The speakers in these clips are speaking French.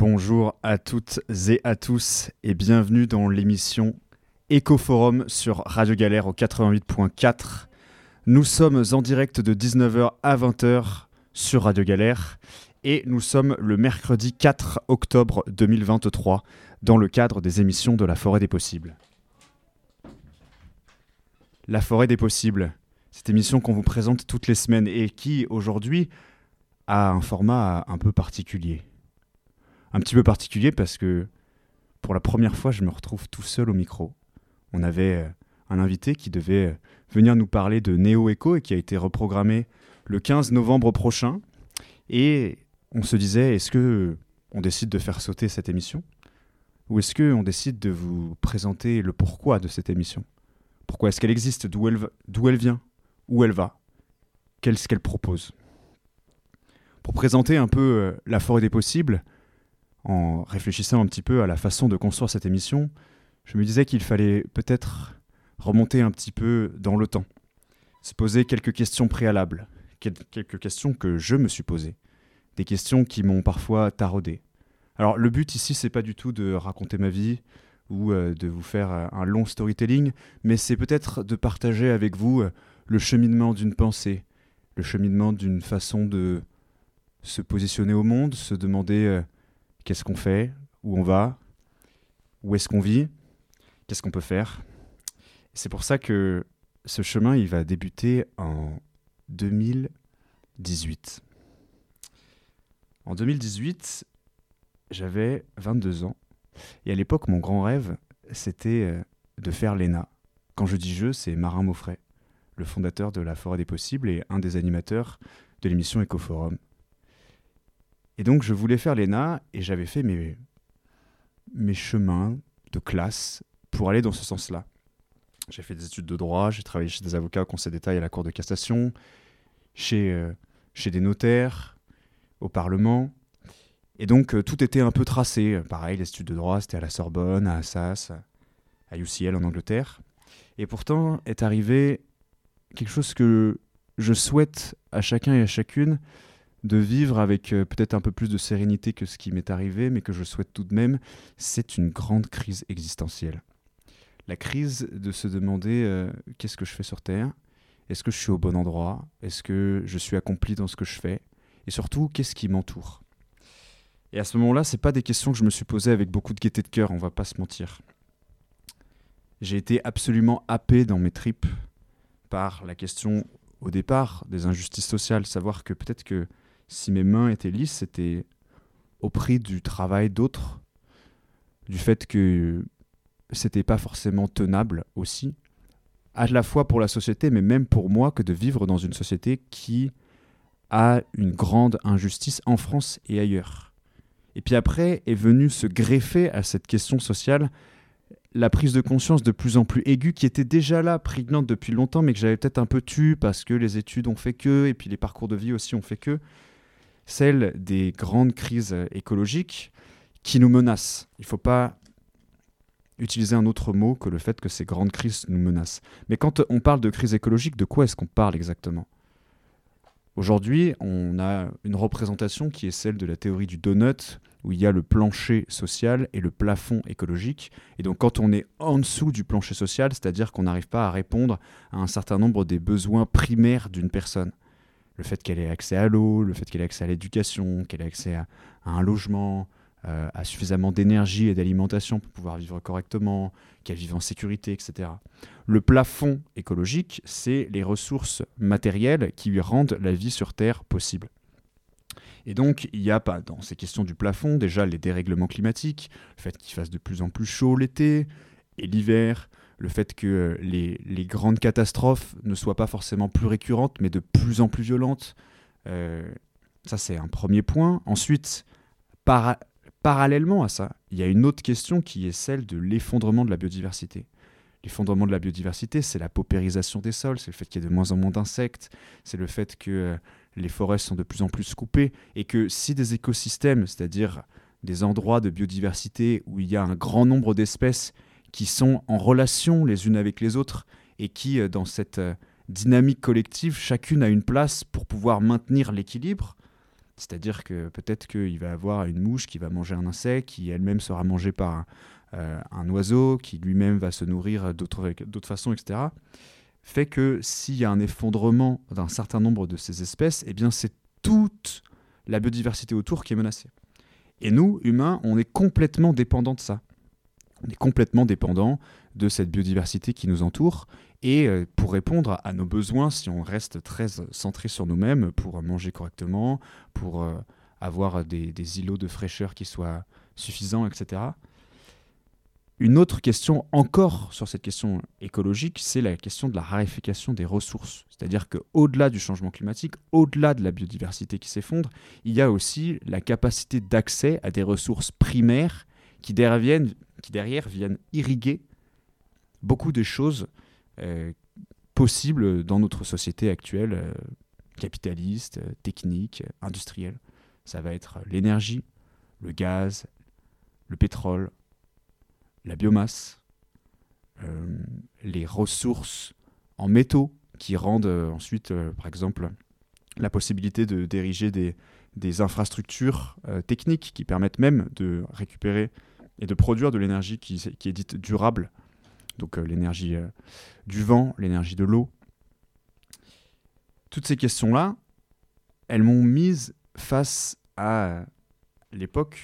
Bonjour à toutes et à tous et bienvenue dans l'émission Écoforum sur Radio Galère au 88.4. Nous sommes en direct de 19h à 20h sur Radio Galère et nous sommes le mercredi 4 octobre 2023 dans le cadre des émissions de La Forêt des Possibles. La Forêt des Possibles, cette émission qu'on vous présente toutes les semaines et qui aujourd'hui a un format un peu particulier. Un petit peu particulier parce que pour la première fois, je me retrouve tout seul au micro. On avait un invité qui devait venir nous parler de Néo Eco et qui a été reprogrammé le 15 novembre prochain. Et on se disait, est-ce qu'on décide de faire sauter cette émission ? Ou est-ce qu'on décide de vous présenter le pourquoi de cette émission ? Pourquoi est-ce qu'elle existe ? D'où elle vient ? Où elle va ? Qu'est-ce qu'elle propose ? Pour présenter un peu la forêt des possibles, en réfléchissant un petit peu à la façon de construire cette émission, je me disais qu'il fallait peut-être remonter un petit peu dans le temps, se poser quelques questions préalables, quelques questions que je me suis posées, des questions qui m'ont parfois taraudé. Alors le but ici, c'est pas du tout de raconter ma vie ou de vous faire un long storytelling, mais c'est peut-être de partager avec vous le cheminement d'une pensée, le cheminement d'une façon de se positionner au monde, se demander qu'est-ce qu'on fait, où on va, où est-ce qu'on vit, qu'est-ce qu'on peut faire. C'est pour ça que ce chemin, il va débuter en 2018. En 2018, j'avais 22 ans. Et à l'époque, mon grand rêve, c'était de faire l'ENA. Quand je dis je, c'est Marin Mauffret, le fondateur de La Forêt des Possibles et un des animateurs de l'émission Écoforum. Et donc, je voulais faire l'ENA et j'avais fait mes chemins de classe pour aller dans ce sens-là. J'ai fait des études de droit, j'ai travaillé chez des avocats au Conseil d'État et à la Cour de cassation, chez des notaires, au Parlement. Et donc, tout était un peu tracé. Pareil, les études de droit, c'était à la Sorbonne, à Assas, à UCL en Angleterre. Et pourtant, est arrivé quelque chose que je souhaite à chacun et à chacune, de vivre avec peut-être un peu plus de sérénité que ce qui m'est arrivé, mais que je souhaite tout de même, c'est une grande crise existentielle. La crise de se demander qu'est-ce que je fais sur Terre ? Est-ce que je suis au bon endroit ? Est-ce que je suis accompli dans ce que je fais ? Et surtout, qu'est-ce qui m'entoure ? Et à ce moment-là, ce n'est pas des questions que je me suis posées avec beaucoup de gaieté de cœur, on ne va pas se mentir. J'ai été absolument happé dans mes tripes par la question, au départ, des injustices sociales, savoir que peut-être que si mes mains étaient lisses, c'était au prix du travail d'autres, du fait que c'était pas forcément tenable aussi, à la fois pour la société, mais même pour moi, que de vivre dans une société qui a une grande injustice en France et ailleurs. Et puis après est venue se greffer à cette question sociale la prise de conscience de plus en plus aiguë, qui était déjà là, prégnante depuis longtemps, mais que j'avais peut-être un peu tue parce que les études ont fait que, et puis les parcours de vie aussi ont fait que, celle des grandes crises écologiques qui nous menacent. Il ne faut pas utiliser un autre mot que le fait que ces grandes crises nous menacent. Mais quand on parle de crise écologique, de quoi est-ce qu'on parle exactement ? Aujourd'hui, on a une représentation qui est celle de la théorie du donut, où il y a le plancher social et le plafond écologique. Et donc quand on est en dessous du plancher social, c'est-à-dire qu'on n'arrive pas à répondre à un certain nombre des besoins primaires d'une personne. Le fait qu'elle ait accès à l'eau, le fait qu'elle ait accès à l'éducation, qu'elle ait accès à un logement, à suffisamment d'énergie et d'alimentation pour pouvoir vivre correctement, qu'elle vive en sécurité, etc. Le plafond écologique, c'est les ressources matérielles qui lui rendent la vie sur Terre possible. Et donc, il n'y a pas dans ces questions du plafond, déjà les dérèglements climatiques, le fait qu'il fasse de plus en plus chaud l'été et l'hiver, le fait que les grandes catastrophes ne soient pas forcément plus récurrentes, mais de plus en plus violentes. Ça, c'est un premier point. Ensuite, parallèlement à ça, il y a une autre question qui est celle de l'effondrement de la biodiversité. L'effondrement de la biodiversité, c'est la paupérisation des sols, c'est le fait qu'il y ait de moins en moins d'insectes, c'est le fait que les forêts sont de plus en plus coupées, et que si des écosystèmes, c'est-à-dire des endroits de biodiversité où il y a un grand nombre d'espèces qui sont en relation les unes avec les autres, et qui, dans cette dynamique collective, chacune a une place pour pouvoir maintenir l'équilibre, C'est-à-dire que peut-être qu'il va y avoir une mouche qui va manger un insecte, qui elle-même sera mangée par un oiseau, qui lui-même va se nourrir d'autres façons, etc. Fait que s'il y a un effondrement d'un certain nombre de ces espèces, eh bien c'est toute la biodiversité autour qui est menacée. Et nous, humains, on est complètement dépendants de ça. On est complètement dépendants de cette biodiversité qui nous entoure. Et pour répondre à nos besoins, si on reste très centré sur nous-mêmes, pour manger correctement, pour avoir des îlots de fraîcheur qui soient suffisants, etc. Une autre question encore sur cette question écologique, c'est la question de la raréfaction des ressources. C'est-à-dire qu'au-delà du changement climatique, au-delà de la biodiversité qui s'effondre, il y a aussi la capacité d'accès à des ressources primaires qui derrière viennent irriguer beaucoup de choses possibles dans notre société actuelle, capitaliste, technique, industrielle. Ça va être l'énergie, le gaz, le pétrole, la biomasse, les ressources en métaux qui rendent ensuite, par exemple, la possibilité d'ériger des infrastructures techniques qui permettent même de récupérer et de produire de l'énergie qui est dite durable, donc l'énergie du vent, l'énergie de l'eau. Toutes ces questions-là, elles m'ont mise face à l'époque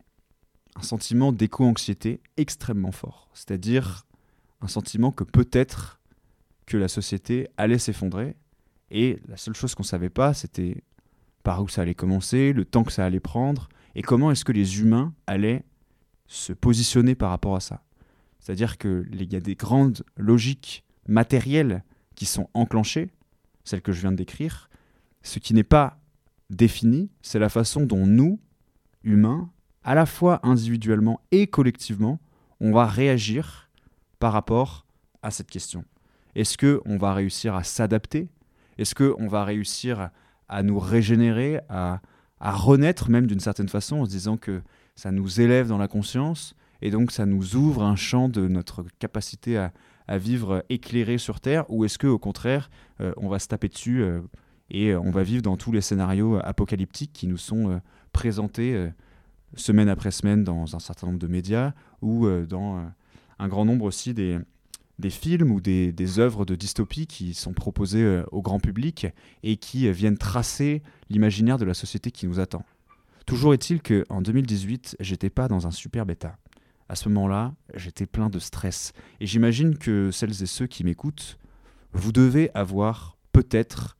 un sentiment d'éco-anxiété extrêmement fort. C'est-à-dire un sentiment que peut-être que la société allait s'effondrer et la seule chose qu'on ne savait pas, c'était par où ça allait commencer, le temps que ça allait prendre et comment est-ce que les humains allaient se positionner par rapport à ça. C'est-à-dire qu'il y a des grandes logiques matérielles qui sont enclenchées, celles que je viens de décrire. Ce qui n'est pas défini, c'est la façon dont nous, humains, à la fois individuellement et collectivement, on va réagir par rapport à cette question. Est-ce qu'on va réussir à s'adapter ? Est-ce qu'on va réussir à nous régénérer, à renaître même d'une certaine façon en se disant que ça nous élève dans la conscience et donc ça nous ouvre un champ de notre capacité à vivre éclairé sur Terre, ou est-ce qu'au contraire, on va se taper dessus et on va vivre dans tous les scénarios apocalyptiques qui nous sont présentés semaine après semaine dans un certain nombre de médias ou dans un grand nombre aussi des films ou des œuvres de dystopie qui sont proposées au grand public et qui viennent tracer l'imaginaire de la société qui nous attend. Toujours est-il qu'en 2018, j'étais pas dans un super bêta. À ce moment-là, j'étais plein de stress. Et j'imagine que celles et ceux qui m'écoutent, vous devez avoir peut-être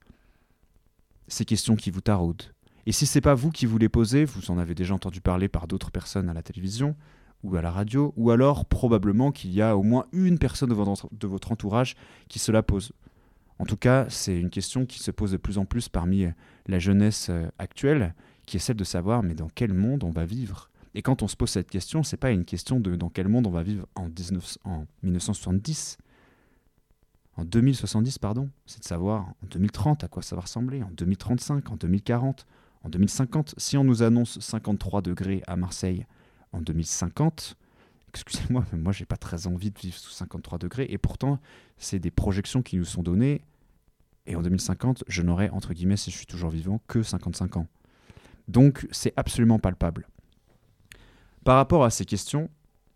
ces questions qui vous taraudent. Et si c'est pas vous qui vous les posez, vous en avez déjà entendu parler par d'autres personnes à la télévision ou à la radio, ou alors probablement qu'il y a au moins une personne de votre entourage qui se la pose. En tout cas, c'est une question qui se pose de plus en plus parmi la jeunesse actuelle, qui est celle de savoir mais dans quel monde on va vivre. Et quand on se pose cette question, c'est pas une question de dans quel monde on va vivre en 1970, en 2070, pardon, c'est de savoir en 2030 à quoi ça va ressembler, en 2035, en 2040, en 2050. Si on nous annonce 53 degrés à Marseille en 2050, excusez-moi, mais moi j'ai pas très envie de vivre sous 53 degrés, et pourtant c'est des projections qui nous sont données, et en 2050, je n'aurai, entre guillemets, si je suis toujours vivant, que 55 ans. Donc c'est absolument palpable. Par rapport à ces questions,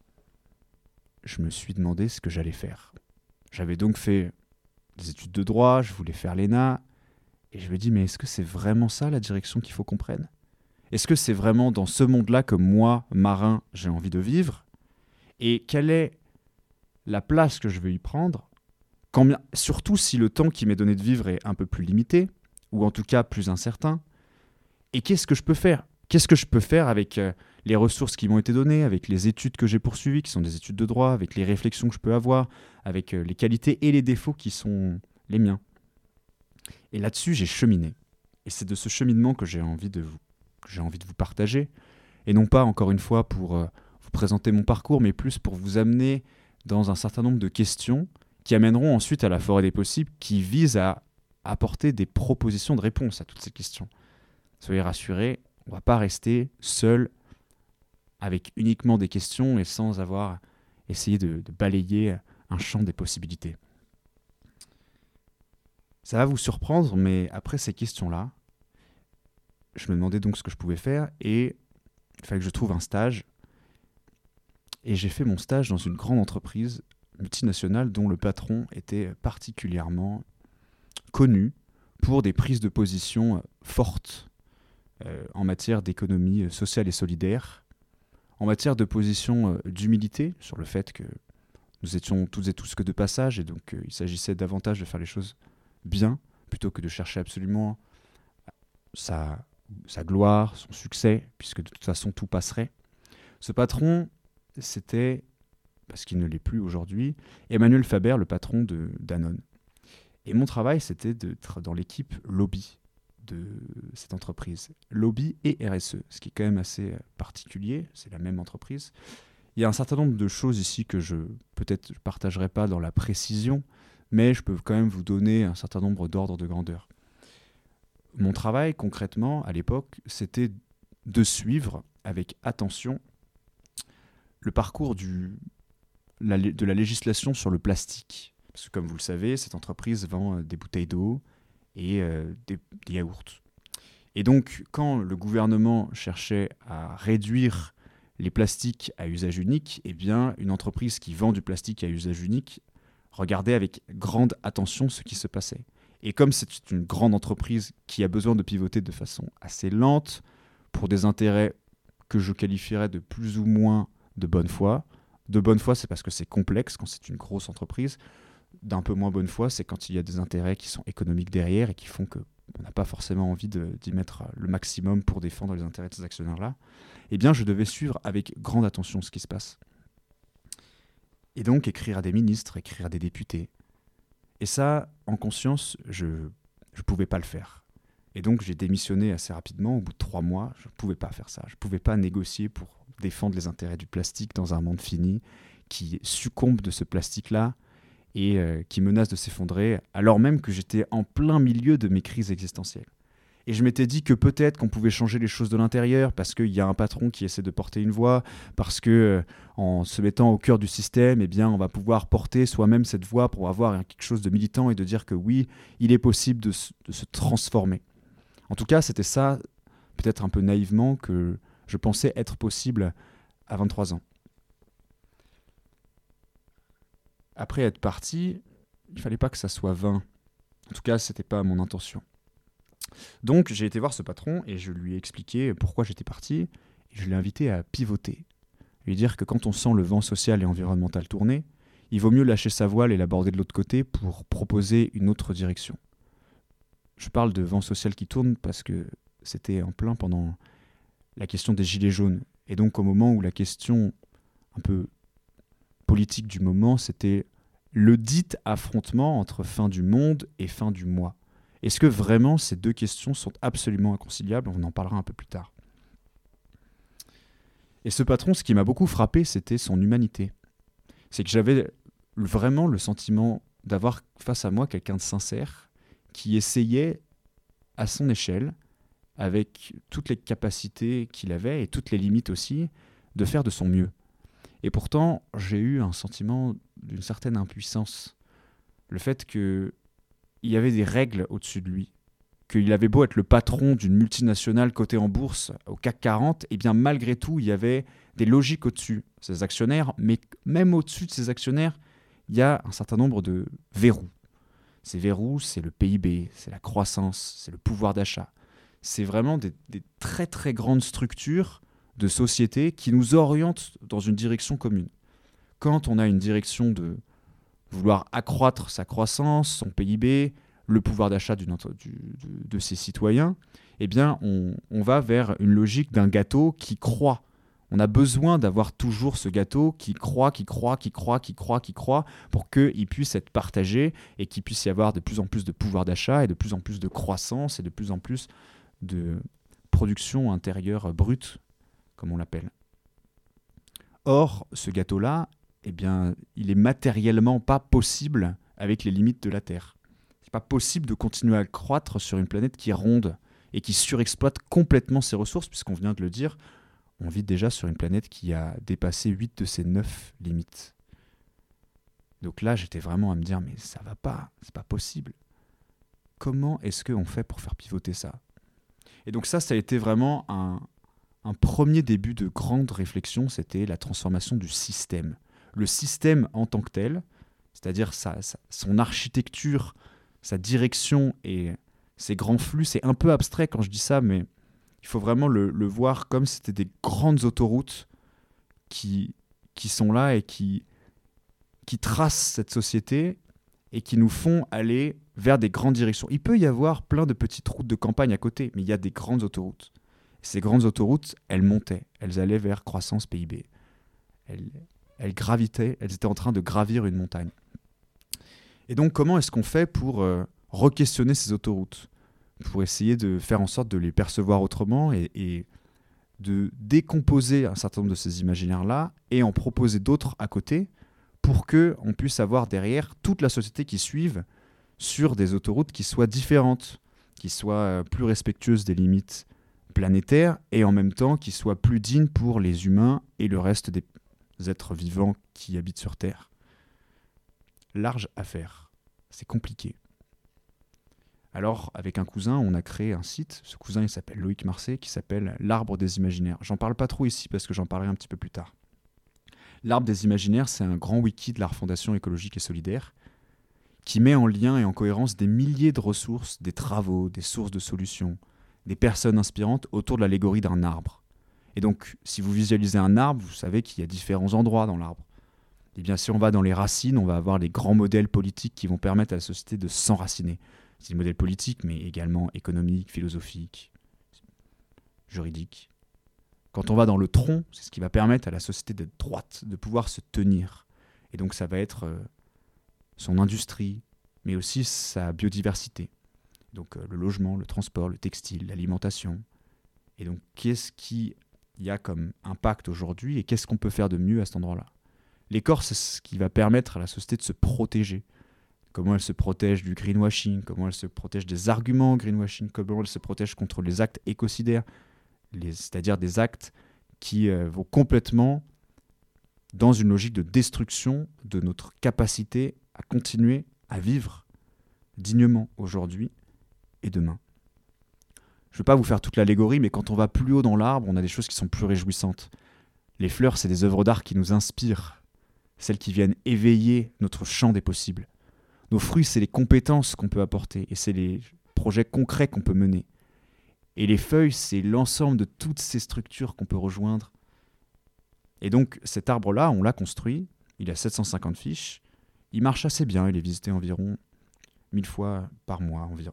je me suis demandé ce que j'allais faire. J'avais donc fait des études de droit, je voulais faire l'ENA, et je me dis, mais est-ce que c'est vraiment ça la direction qu'il faut qu'on prenne ? Est-ce que c'est vraiment dans ce monde-là que moi, marin, j'ai envie de vivre ? Et quelle est la place que je veux y prendre ? Surtout si le temps qui m'est donné de vivre est un peu plus limité, ou en tout cas plus incertain. Et qu'est-ce que je peux faire ? Qu'est-ce que je peux faire avec les ressources qui m'ont été données, avec les études que j'ai poursuivies, qui sont des études de droit, avec les réflexions que je peux avoir, avec les qualités et les défauts qui sont les miens. Et là-dessus, j'ai cheminé. Et c'est de ce cheminement que j'ai envie de vous partager. Et non pas, encore une fois, pour vous présenter mon parcours, mais plus pour vous amener dans un certain nombre de questions qui amèneront ensuite à la forêt des possibles, qui visent à apporter des propositions de réponse à toutes ces questions. Soyez rassurés, on ne va pas rester seul avec uniquement des questions et sans avoir essayé de balayer un champ des possibilités. Ça va vous surprendre, mais après ces questions-là, je me demandais donc ce que je pouvais faire et il fallait que je trouve un stage. Et j'ai fait mon stage dans une grande entreprise multinationale dont le patron était particulièrement connu pour des prises de position fortes en matière d'économie sociale et solidaire, en matière de position d'humilité sur le fait que nous étions toutes et tous que de passage et donc il s'agissait davantage de faire les choses bien plutôt que de chercher absolument sa gloire, son succès, puisque de toute façon tout passerait. Ce patron, c'était, parce qu'il ne l'est plus aujourd'hui, Emmanuel Faber, le patron de Danone. Et mon travail, c'était d'être dans l'équipe lobby de cette entreprise. Lobby et RSE, ce qui est quand même assez particulier, c'est la même entreprise. Il y a un certain nombre de choses ici que je peut-être ne partagerai pas dans la précision, mais je peux quand même vous donner un certain nombre d'ordres de grandeur. Mon travail, concrètement, à l'époque, c'était de suivre avec attention le parcours de la législation sur le plastique. Parce que comme vous le savez, cette entreprise vend des bouteilles d'eau et des yaourts. Et donc, quand le gouvernement cherchait à réduire les plastiques à usage unique, eh bien, une entreprise qui vend du plastique à usage unique regardait avec grande attention ce qui se passait. Et comme c'est une grande entreprise qui a besoin de pivoter de façon assez lente pour des intérêts que je qualifierais de plus ou moins de bonne foi. De bonne foi, c'est parce que c'est complexe quand c'est une grosse entreprise. D'un peu moins bonne foi, c'est quand il y a des intérêts qui sont économiques derrière et qui font qu'on n'a pas forcément envie d'y mettre le maximum pour défendre les intérêts de ces actionnaires-là. Eh bien, je devais suivre avec grande attention ce qui se passe. Et donc, écrire à des ministres, écrire à des députés. Et ça, en conscience, je ne pouvais pas le faire. Et donc, j'ai démissionné assez rapidement. Au bout de 3 mois, je ne pouvais pas faire ça. Je ne pouvais pas négocier pour défendre les intérêts du plastique dans un monde fini qui succombe de ce plastique-là et qui menace de s'effondrer, alors même que j'étais en plein milieu de mes crises existentielles. Et je m'étais dit que peut-être qu'on pouvait changer les choses de l'intérieur parce qu'il y a un patron qui essaie de porter une voix, parce que en se mettant au cœur du système, eh bien, on va pouvoir porter soi-même cette voix pour avoir quelque chose de militant et de dire que oui, il est possible de se transformer. En tout cas, c'était ça, peut-être un peu naïvement, que je pensais être possible à 23 ans. Après être parti, il ne fallait pas que ça soit vain. En tout cas, ce n'était pas mon intention. Donc, j'ai été voir ce patron et je lui ai expliqué pourquoi j'étais parti. Et je l'ai invité à pivoter. Lui dire que quand on sent le vent social et environnemental tourner, il vaut mieux lâcher sa voile et l'aborder de l'autre côté pour proposer une autre direction. Je parle de vent social qui tourne parce que c'était en plein pendant la question des gilets jaunes. Et donc, au moment où la question un peu politique du moment, c'était le dit affrontement entre fin du monde et fin du mois. Est-ce que vraiment ces deux questions sont absolument inconciliables ? On en parlera un peu plus tard. Et ce patron, ce qui m'a beaucoup frappé, c'était son humanité. C'est que j'avais vraiment le sentiment d'avoir face à moi quelqu'un de sincère qui essayait à son échelle, avec toutes les capacités qu'il avait et toutes les limites aussi, de faire de son mieux. Et pourtant, j'ai eu un sentiment d'une certaine impuissance. Le fait qu'il y avait des règles au-dessus de lui, qu'il avait beau être le patron d'une multinationale cotée en bourse au CAC 40, et bien malgré tout, il y avait des logiques au-dessus de ses actionnaires, mais même au-dessus de ses actionnaires, il y a un certain nombre de verrous. Ces verrous, c'est le PIB, c'est la croissance, c'est le pouvoir d'achat. C'est vraiment des très très grandes structures de société qui nous orientent dans une direction commune. Quand on a une direction de vouloir accroître sa croissance, son PIB, le pouvoir d'achat de ses citoyens, eh bien on va vers une logique d'un gâteau qui croît. On a besoin d'avoir toujours ce gâteau qui croît pour qu'il puisse être partagé et qu'il puisse y avoir de plus en plus de pouvoir d'achat et de plus en plus de croissance et de plus en plus de production intérieure brute, comme on l'appelle. Or, ce gâteau-là, eh bien, il est matériellement pas possible avec les limites de la Terre. C'est pas possible de continuer à croître sur une planète qui est ronde et qui surexploite complètement ses ressources, puisqu'on vient de le dire, on vit déjà sur une planète qui a dépassé 8 de ses 9 limites. Donc là, j'étais vraiment à me dire, mais ça va pas, c'est pas possible. Comment est-ce qu'on fait pour faire pivoter ça ? Et donc ça a été vraiment un premier début de grande réflexion, c'était la transformation du système. Le système en tant que tel, c'est-à-dire son architecture, sa direction et ses grands flux, c'est un peu abstrait quand je dis ça, mais il faut vraiment le voir comme si c'était des grandes autoroutes qui sont là et qui tracent cette société et qui nous font aller vers des grandes directions. Il peut y avoir plein de petites routes de campagne à côté, mais il y a des grandes autoroutes. Ces grandes autoroutes, elles montaient, elles allaient vers croissance PIB. Elles gravitaient, elles étaient en train de gravir une montagne. Et donc, comment est-ce qu'on fait pour re-questionner ces autoroutes, pour essayer de faire en sorte de les percevoir autrement et de décomposer un certain nombre de ces imaginaires-là et en proposer d'autres à côté pour qu'on puisse avoir derrière toute la société qui suive sur des autoroutes qui soient différentes, qui soient plus respectueuses des limites planétaires et en même temps qui soient plus dignes pour les humains et le reste des êtres vivants qui habitent sur Terre. Large affaire, c'est compliqué. Alors, avec un cousin, on a créé un site. Ce cousin, il s'appelle Loïc Marseille, qui s'appelle l'Arbre des Imaginaires. J'en parle pas trop ici parce que j'en parlerai un petit peu plus tard. L'Arbre des Imaginaires, c'est un grand wiki de la Refondation écologique et solidaire qui met en lien et en cohérence des milliers de ressources, des travaux, des sources de solutions, des personnes inspirantes autour de l'allégorie d'un arbre. Et donc, si vous visualisez un arbre, vous savez qu'il y a différents endroits dans l'arbre. Et bien, si on va dans les racines, on va avoir les grands modèles politiques qui vont permettre à la société de s'enraciner. C'est des modèles politiques, mais également économiques, philosophiques, juridiques. Quand on va dans le tronc, c'est ce qui va permettre à la société d'être droite, de pouvoir se tenir. Et donc ça va être son industrie, mais aussi sa biodiversité. Donc le logement, le transport, le textile, l'alimentation. Et donc qu'est-ce qu'il y a comme impact aujourd'hui et qu'est-ce qu'on peut faire de mieux à cet endroit-là? L'écorce, c'est ce qui va permettre à la société de se protéger. Comment elle se protège du greenwashing, comment elle se protège des arguments greenwashing, comment elle se protège contre les actes écocidaires, c'est-à-dire des actes qui vont complètement dans une logique de destruction de notre capacité à continuer à vivre dignement aujourd'hui et demain. Je ne vais pas vous faire toute l'allégorie, mais quand on va plus haut dans l'arbre, on a des choses qui sont plus réjouissantes. Les fleurs, c'est des œuvres d'art qui nous inspirent, celles qui viennent éveiller notre champ des possibles. Nos fruits, c'est les compétences qu'on peut apporter et c'est les projets concrets qu'on peut mener. Et les feuilles, c'est l'ensemble de toutes ces structures qu'on peut rejoindre. Et donc, cet arbre-là, on l'a construit, il a 750 fiches, il marche assez bien, il est visité environ 1000 fois par mois environ.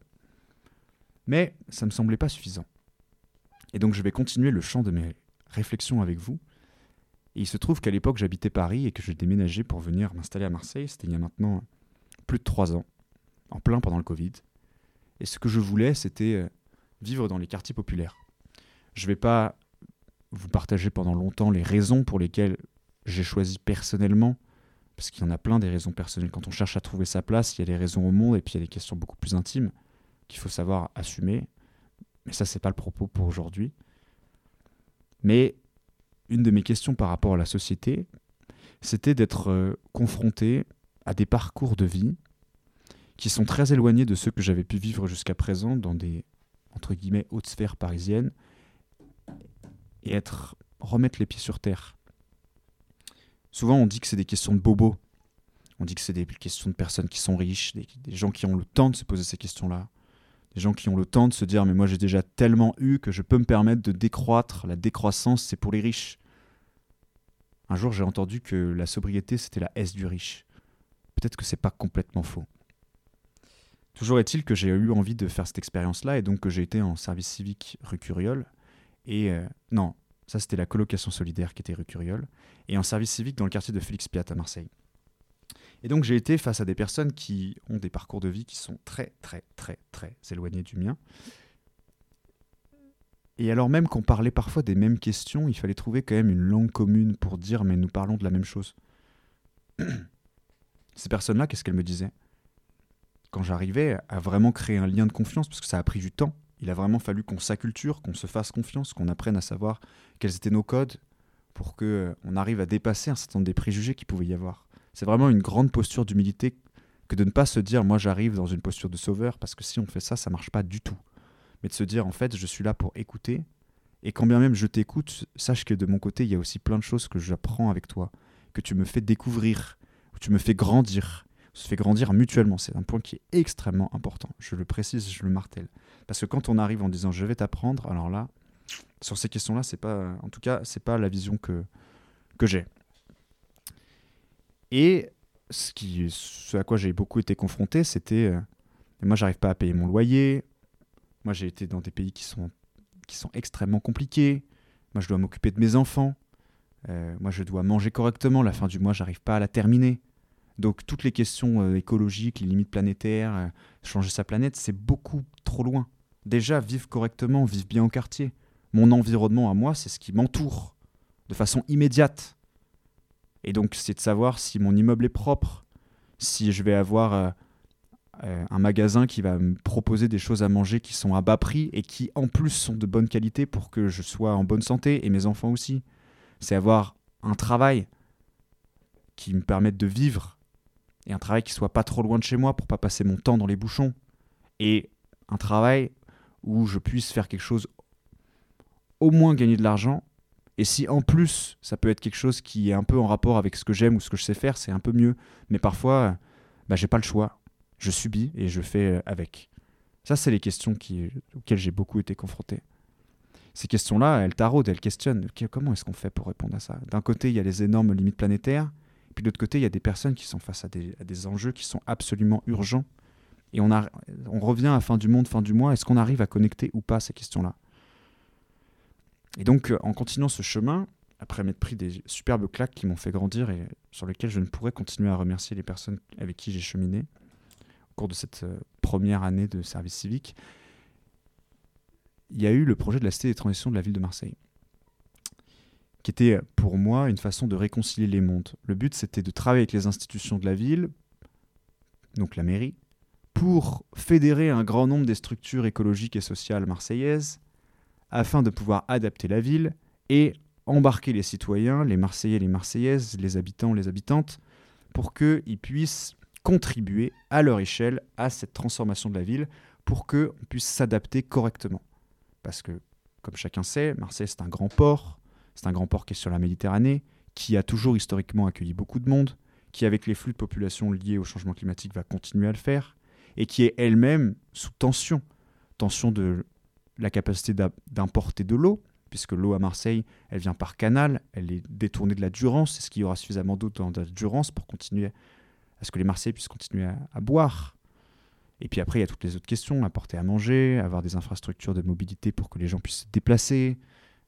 Mais ça ne me semblait pas suffisant. Et donc, je vais continuer le champ de mes réflexions avec vous. Et il se trouve qu'à l'époque, j'habitais Paris et que j'ai déménagé pour venir m'installer à Marseille. C'était il y a maintenant plus de 3 ans, en plein pendant le Covid. Et ce que je voulais, c'était vivre dans les quartiers populaires. Je ne vais pas vous partager pendant longtemps les raisons pour lesquelles j'ai choisi personnellement, parce qu'il y en a plein des raisons personnelles. Quand on cherche à trouver sa place, il y a des raisons au monde et puis il y a des questions beaucoup plus intimes qu'il faut savoir assumer. Mais ça, c'est pas le propos pour aujourd'hui. Mais une de mes questions par rapport à la société, c'était d'être confronté à des parcours de vie qui sont très éloignés de ceux que j'avais pu vivre jusqu'à présent dans des, entre guillemets, hautes sphères parisiennes et remettre les pieds sur terre. Souvent, on dit que c'est des questions de bobos. On dit que c'est des questions de personnes qui sont riches, des gens qui ont le temps de se poser ces questions-là. Des gens qui ont le temps de se dire « mais moi j'ai déjà tellement eu que je peux me permettre de décroître. La décroissance, c'est pour les riches. » Un jour, j'ai entendu que la sobriété, c'était la S du riche. Peut-être que c'est pas complètement faux. Toujours est-il que j'ai eu envie de faire cette expérience-là et donc que j'ai été en service civique rue Curiole. Et non, ça c'était la colocation solidaire qui était rue Curiole. Et en service civique dans le quartier de Félix Piat à Marseille. Et donc j'ai été face à des personnes qui ont des parcours de vie qui sont très éloignés du mien. Et alors même qu'on parlait parfois des mêmes questions, il fallait trouver quand même une langue commune pour dire mais nous parlons de la même chose. Ces personnes-là, qu'est-ce qu'elles me disaient? Quand j'arrivais à vraiment créer un lien de confiance, parce que ça a pris du temps, il a vraiment fallu qu'on s'acculture, qu'on se fasse confiance, qu'on apprenne à savoir quels étaient nos codes pour qu'on arrive à dépasser un certain nombre des préjugés qu'il pouvait y avoir. C'est vraiment une grande posture d'humilité que de ne pas se dire « moi j'arrive dans une posture de sauveur » parce que si on fait ça, ça ne marche pas du tout. mais de se dire en fait je suis là pour écouter, et quand bien même je t'écoute, sache que de mon côté il y a aussi plein de choses que j'apprends avec toi, que tu me fais découvrir, que tu me fais grandir, on se fait grandir mutuellement. C'est un point qui est extrêmement important, je le précise, je le martèle, parce que quand on arrive en disant je vais t'apprendre, alors là sur ces questions là c'est pas, en tout cas c'est pas la vision que j'ai. Et ce à quoi j'ai beaucoup été confronté, c'était moi j'arrive pas à payer mon loyer, moi j'ai été dans des pays qui sont extrêmement compliqués, moi je dois m'occuper de mes enfants, moi je dois manger correctement, la fin du mois j'arrive pas à la terminer. Donc toutes les questions écologiques, les limites planétaires, changer sa planète, c'est beaucoup trop loin. Déjà, vivre correctement, vivre bien au quartier. Mon environnement à moi, c'est ce qui m'entoure de façon immédiate. Et donc c'est de savoir si mon immeuble est propre, si je vais avoir un magasin qui va me proposer des choses à manger qui sont à bas prix et qui en plus sont de bonne qualité pour que je sois en bonne santé et mes enfants aussi. C'est avoir un travail qui me permette de vivre et un travail qui soit pas trop loin de chez moi pour pas passer mon temps dans les bouchons, et un travail où je puisse faire quelque chose, au moins gagner de l'argent, et si en plus ça peut être quelque chose qui est un peu en rapport avec ce que j'aime ou ce que je sais faire, c'est un peu mieux. Mais parfois j'ai pas le choix, je subis et je fais avec. Ça c'est les questions auxquelles j'ai beaucoup été confronté. Ces questions-là, elles taraudent, elles questionnent. Comment est-ce qu'on fait pour répondre à ça? D'un côté, il y a les énormes limites planétaires, puis de l'autre côté, il y a des personnes qui sont face à des enjeux qui sont absolument urgents. Et on revient à fin du monde, fin du mois. Est-ce qu'on arrive à connecter ou pas ces questions-là? Et donc, en continuant ce chemin, après m'être pris des superbes claques qui m'ont fait grandir et sur lesquelles je ne pourrais continuer à remercier les personnes avec qui j'ai cheminé au cours de cette première année de service civique, il y a eu le projet de la Cité des Transitions de la ville de Marseille, qui était pour moi une façon de réconcilier les mondes. Le but, c'était de travailler avec les institutions de la ville, donc la mairie, pour fédérer un grand nombre des structures écologiques et sociales marseillaises, afin de pouvoir adapter la ville et embarquer les citoyens, les Marseillais, les Marseillaises, les habitants, les habitantes, pour qu'ils puissent contribuer à leur échelle à cette transformation de la ville, pour qu'on puisse s'adapter correctement. Parce que, comme chacun sait, Marseille, c'est un grand port qui est sur la Méditerranée, qui a toujours historiquement accueilli beaucoup de monde, qui, avec les flux de population liés au changement climatique, va continuer à le faire, et qui est elle-même sous tension. Tension de la capacité d'importer de l'eau, puisque l'eau à Marseille, elle vient par canal, elle est détournée de la Durance. Est-ce qu'il y aura suffisamment d'eau dans la Durance pour continuer à ce que les Marseillais puissent continuer à boire? Et puis après, il y a toutes les autres questions, apporter à manger, avoir des infrastructures de mobilité pour que les gens puissent se déplacer.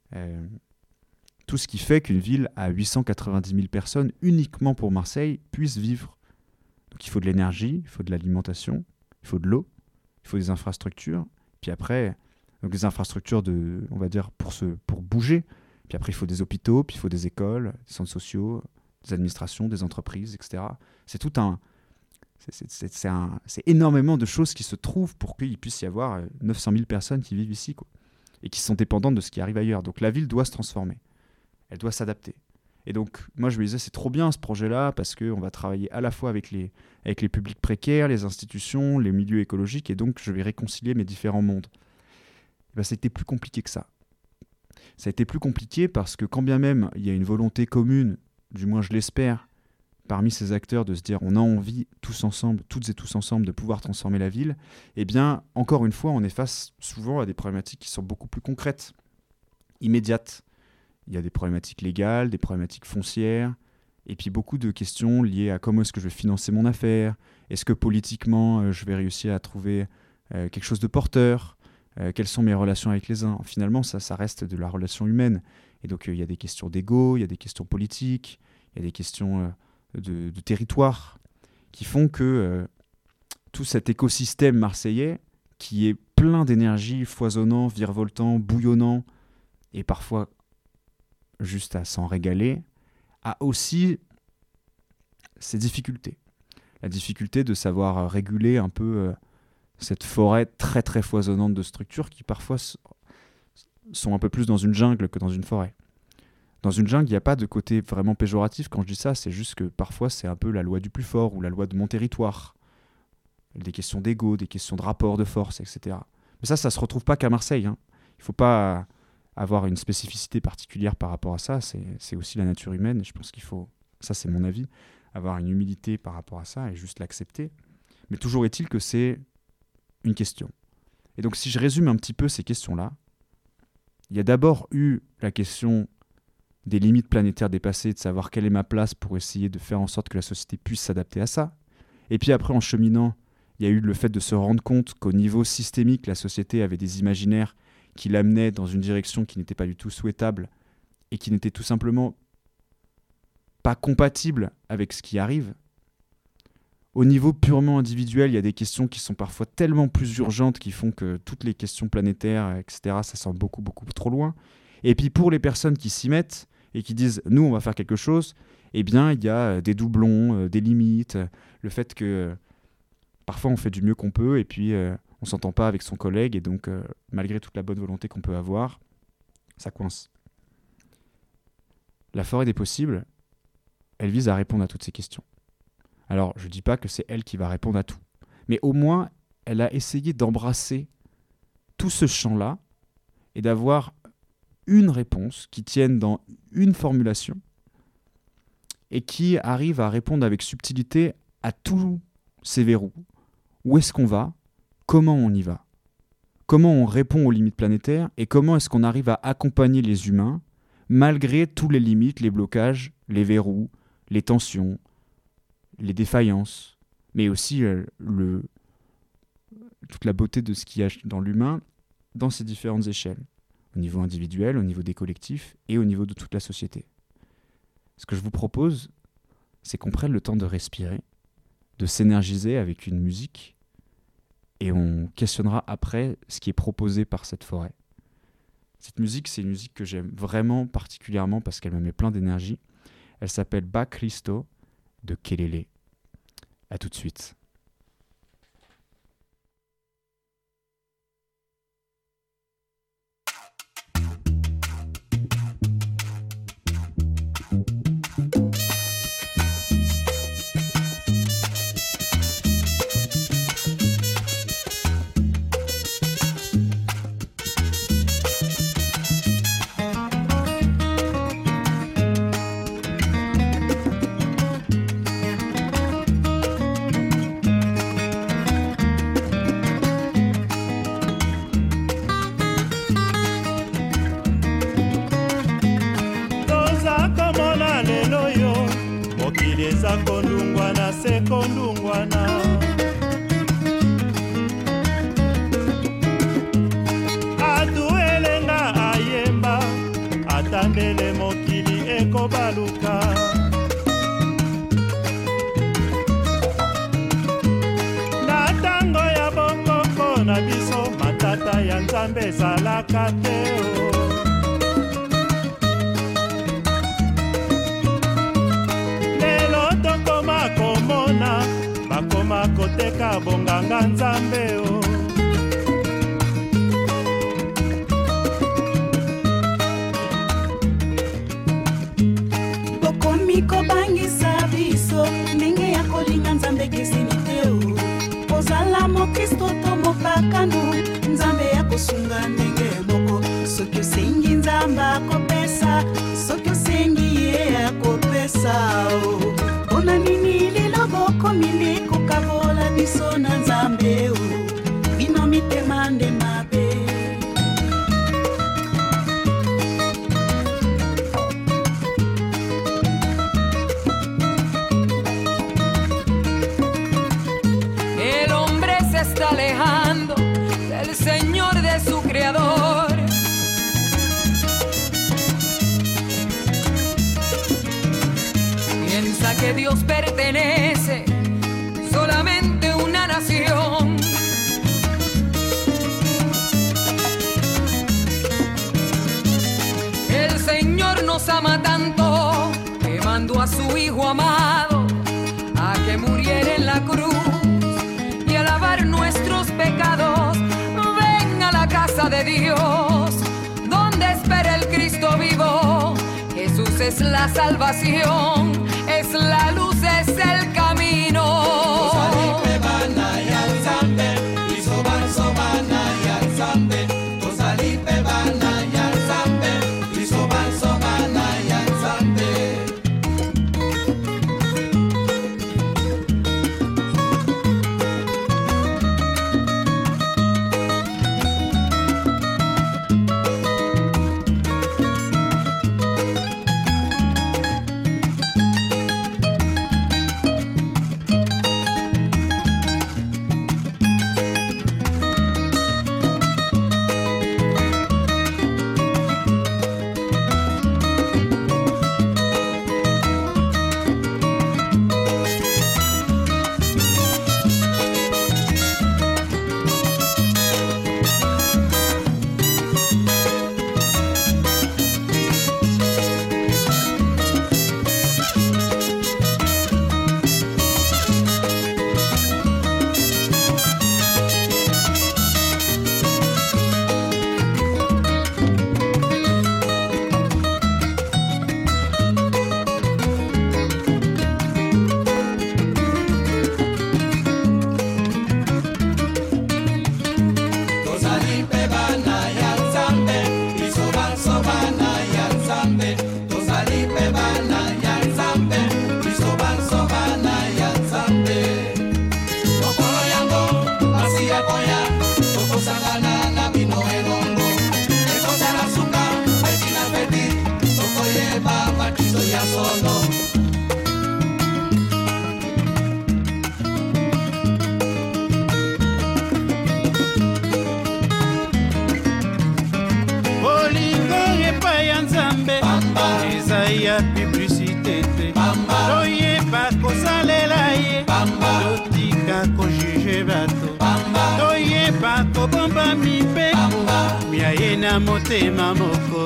Tout ce qui fait qu'une ville à 890 000 personnes, uniquement pour Marseille, puisse vivre. Donc il faut de l'énergie, il faut de l'alimentation, il faut de l'eau, il faut des infrastructures. Puis après, donc des infrastructures on va dire, pour bouger. Puis après, il faut des hôpitaux, puis il faut des écoles, des centres sociaux, des administrations, des entreprises, etc. C'est tout un... C'est énormément de choses qui se trouvent pour qu'il puisse y avoir 900 000 personnes qui vivent ici, quoi, et qui sont dépendantes de ce qui arrive ailleurs. Donc la ville doit se transformer, elle doit s'adapter. Et donc moi je me disais c'est trop bien ce projet-là parce qu'on va travailler à la fois avec les publics précaires, les institutions, les milieux écologiques, et donc je vais réconcilier mes différents mondes. Et ben, ça a été plus compliqué que ça. Ça a été plus compliqué parce que quand bien même il y a une volonté commune, du moins je l'espère, parmi ces acteurs de se dire on a envie tous ensemble, toutes et tous ensemble, de pouvoir transformer la ville, eh bien, encore une fois, on est face souvent à des problématiques qui sont beaucoup plus concrètes, immédiates. Il y a des problématiques légales, des problématiques foncières, et puis beaucoup de questions liées à comment est-ce que je vais financer mon affaire, est-ce que politiquement je vais réussir à trouver quelque chose de porteur, quelles sont mes relations avec les uns. Finalement, ça reste de la relation humaine. Et donc, il y a des questions d'ego, il y a des questions politiques, il y a des questions... de territoire qui font que tout cet écosystème marseillais qui est plein d'énergie, foisonnant, virevoltant, bouillonnant et parfois juste à s'en régaler, a aussi ses difficultés. La difficulté de savoir réguler un peu cette forêt très très foisonnante de structures qui parfois sont un peu plus dans une jungle que dans une forêt. Dans une jungle, il n'y a pas de côté vraiment péjoratif. Quand je dis ça, c'est juste que parfois, c'est un peu la loi du plus fort ou la loi de mon territoire. Des questions d'ego, des questions de rapport de force, etc. Mais ça se retrouve pas qu'à Marseille. Hein. Il faut pas avoir une spécificité particulière par rapport à ça. C'est aussi la nature humaine. Et je pense qu'il faut, ça c'est mon avis, avoir une humilité par rapport à ça et juste l'accepter. Mais toujours est-il que c'est une question. Et donc si je résume un petit peu ces questions-là, il y a d'abord eu la question des limites planétaires dépassées, de savoir quelle est ma place pour essayer de faire en sorte que la société puisse s'adapter à ça. Et puis après, en cheminant, il y a eu le fait de se rendre compte qu'au niveau systémique, la société avait des imaginaires qui l'amenaient dans une direction qui n'était pas du tout souhaitable et qui n'était tout simplement pas compatible avec ce qui arrive. Au niveau purement individuel, il y a des questions qui sont parfois tellement plus urgentes qui font que toutes les questions planétaires, etc., ça semble beaucoup, beaucoup trop loin. Et puis pour les personnes qui s'y mettent et qui disent « nous, on va faire quelque chose », eh bien, il y a des doublons, des limites, le fait que parfois on fait du mieux qu'on peut et puis on ne s'entend pas avec son collègue et donc malgré toute la bonne volonté qu'on peut avoir, ça coince. La forêt des possibles, elle vise à répondre à toutes ces questions. Alors, je ne dis pas que c'est elle qui va répondre à tout, mais au moins, elle a essayé d'embrasser tout ce champ-là et d'avoir une réponse qui tienne dans une formulation et qui arrive à répondre avec subtilité à tous ces verrous. Où est-ce qu'on va ? Comment on y va ? Comment on répond aux limites planétaires et comment est-ce qu'on arrive à accompagner les humains malgré toutes les limites, les blocages, les verrous, les tensions, les défaillances, mais aussi toute la beauté de ce qu'il y a dans l'humain dans ces différentes échelles, au niveau individuel, au niveau des collectifs et au niveau de toute la société. Ce que je vous propose, c'est qu'on prenne le temps de respirer, de s'énergiser avec une musique et on questionnera après ce qui est proposé par cette forêt. Cette musique, c'est une musique que j'aime vraiment particulièrement parce qu'elle me met plein d'énergie. Elle s'appelle Ba Cristo de Kelele. À tout de suite. Kondungwana se kondungwana atuelenga ayemba atandele mokili ekobaluka na tango ya bokoko na biso matata ya Nzambe ezalaka te bakoma koteka bonganga Nzambe o bokomi kobangisa biso ndenge ya kolinga Nzambe keseni te o ozala mokristo to mopakano Nzambe ya kosunga ndenge moko soki osengi Nzambe akopesa soki osengi ye akopesa o mpona nini lelo bokomi kokabola biso na Nzambe o bino mitema nde mabe El hombre se está alejando del Señor, de su Creador. Piensa que Dios pertenece solamente a una nación. El Señor nos ama tanto que mandó a su Hijo amado a que muriera en la cruz y a lavar nuestros pecados. Ven a la casa de Dios, donde espera el Cristo vivo. Jesús es la salvación, es la luz, es el camino. solo. Bolingo epai ya Nzambe eza ya publicité te. Toyeba kosalela ye, totika kojuge bato, toyeba kobomba mibeko mia ye na motema moko.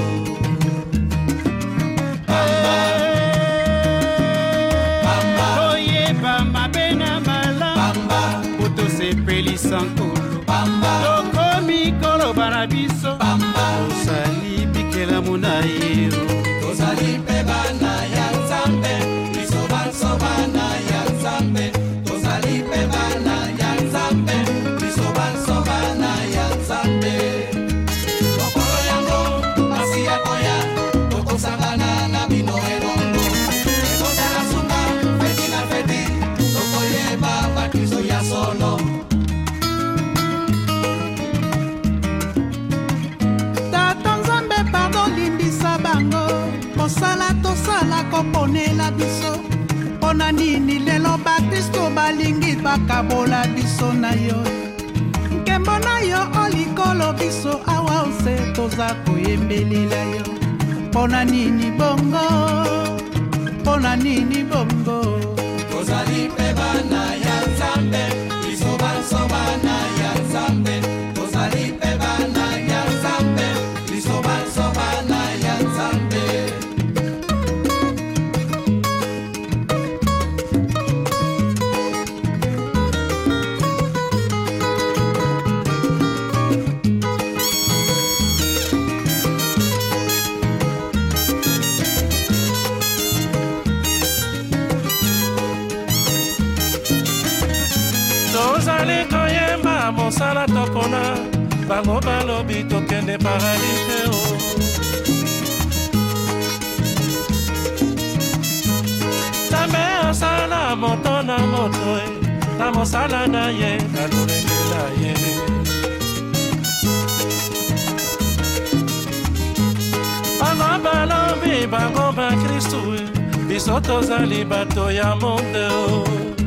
Toyeba mabe na malamu po tosepelisa nkolo, tokomi koloba na biso tosali bikelamu na ye. Tozali pe bana ya Nzambe, biso banso bana ya Nzambe. Tozali pe bana ya Nzambe, biso banso bana ya Nzambe. Mokolo yango masi ya koya, tokosangana na bino elongo. Ekozala suka feti na feti, tokoyeba bakristo ya solo. Tata Nzambe pardon limbisa bango, mosala tosala koponela biso. Mpona nini lelo bakristo balingi bakabola biso na yo? Nkembo na yo olikolo biso awa ose toza koyembelela yo. Mpona nini bongo? Mpona nini bongo? Tozali pe bana ya Nzambe, biso banso bana ya Nzambe. Tozali pe bana ya Nzambe, biso banso bana ya Nzambe. Tozali koyemba mosala topona, bango balobi tokende paradis te o. Nzambe asala moto na moto na mosala na ye na lolenge na ye. Bango balobi bango bakristu, biso tozali bato ya monde o.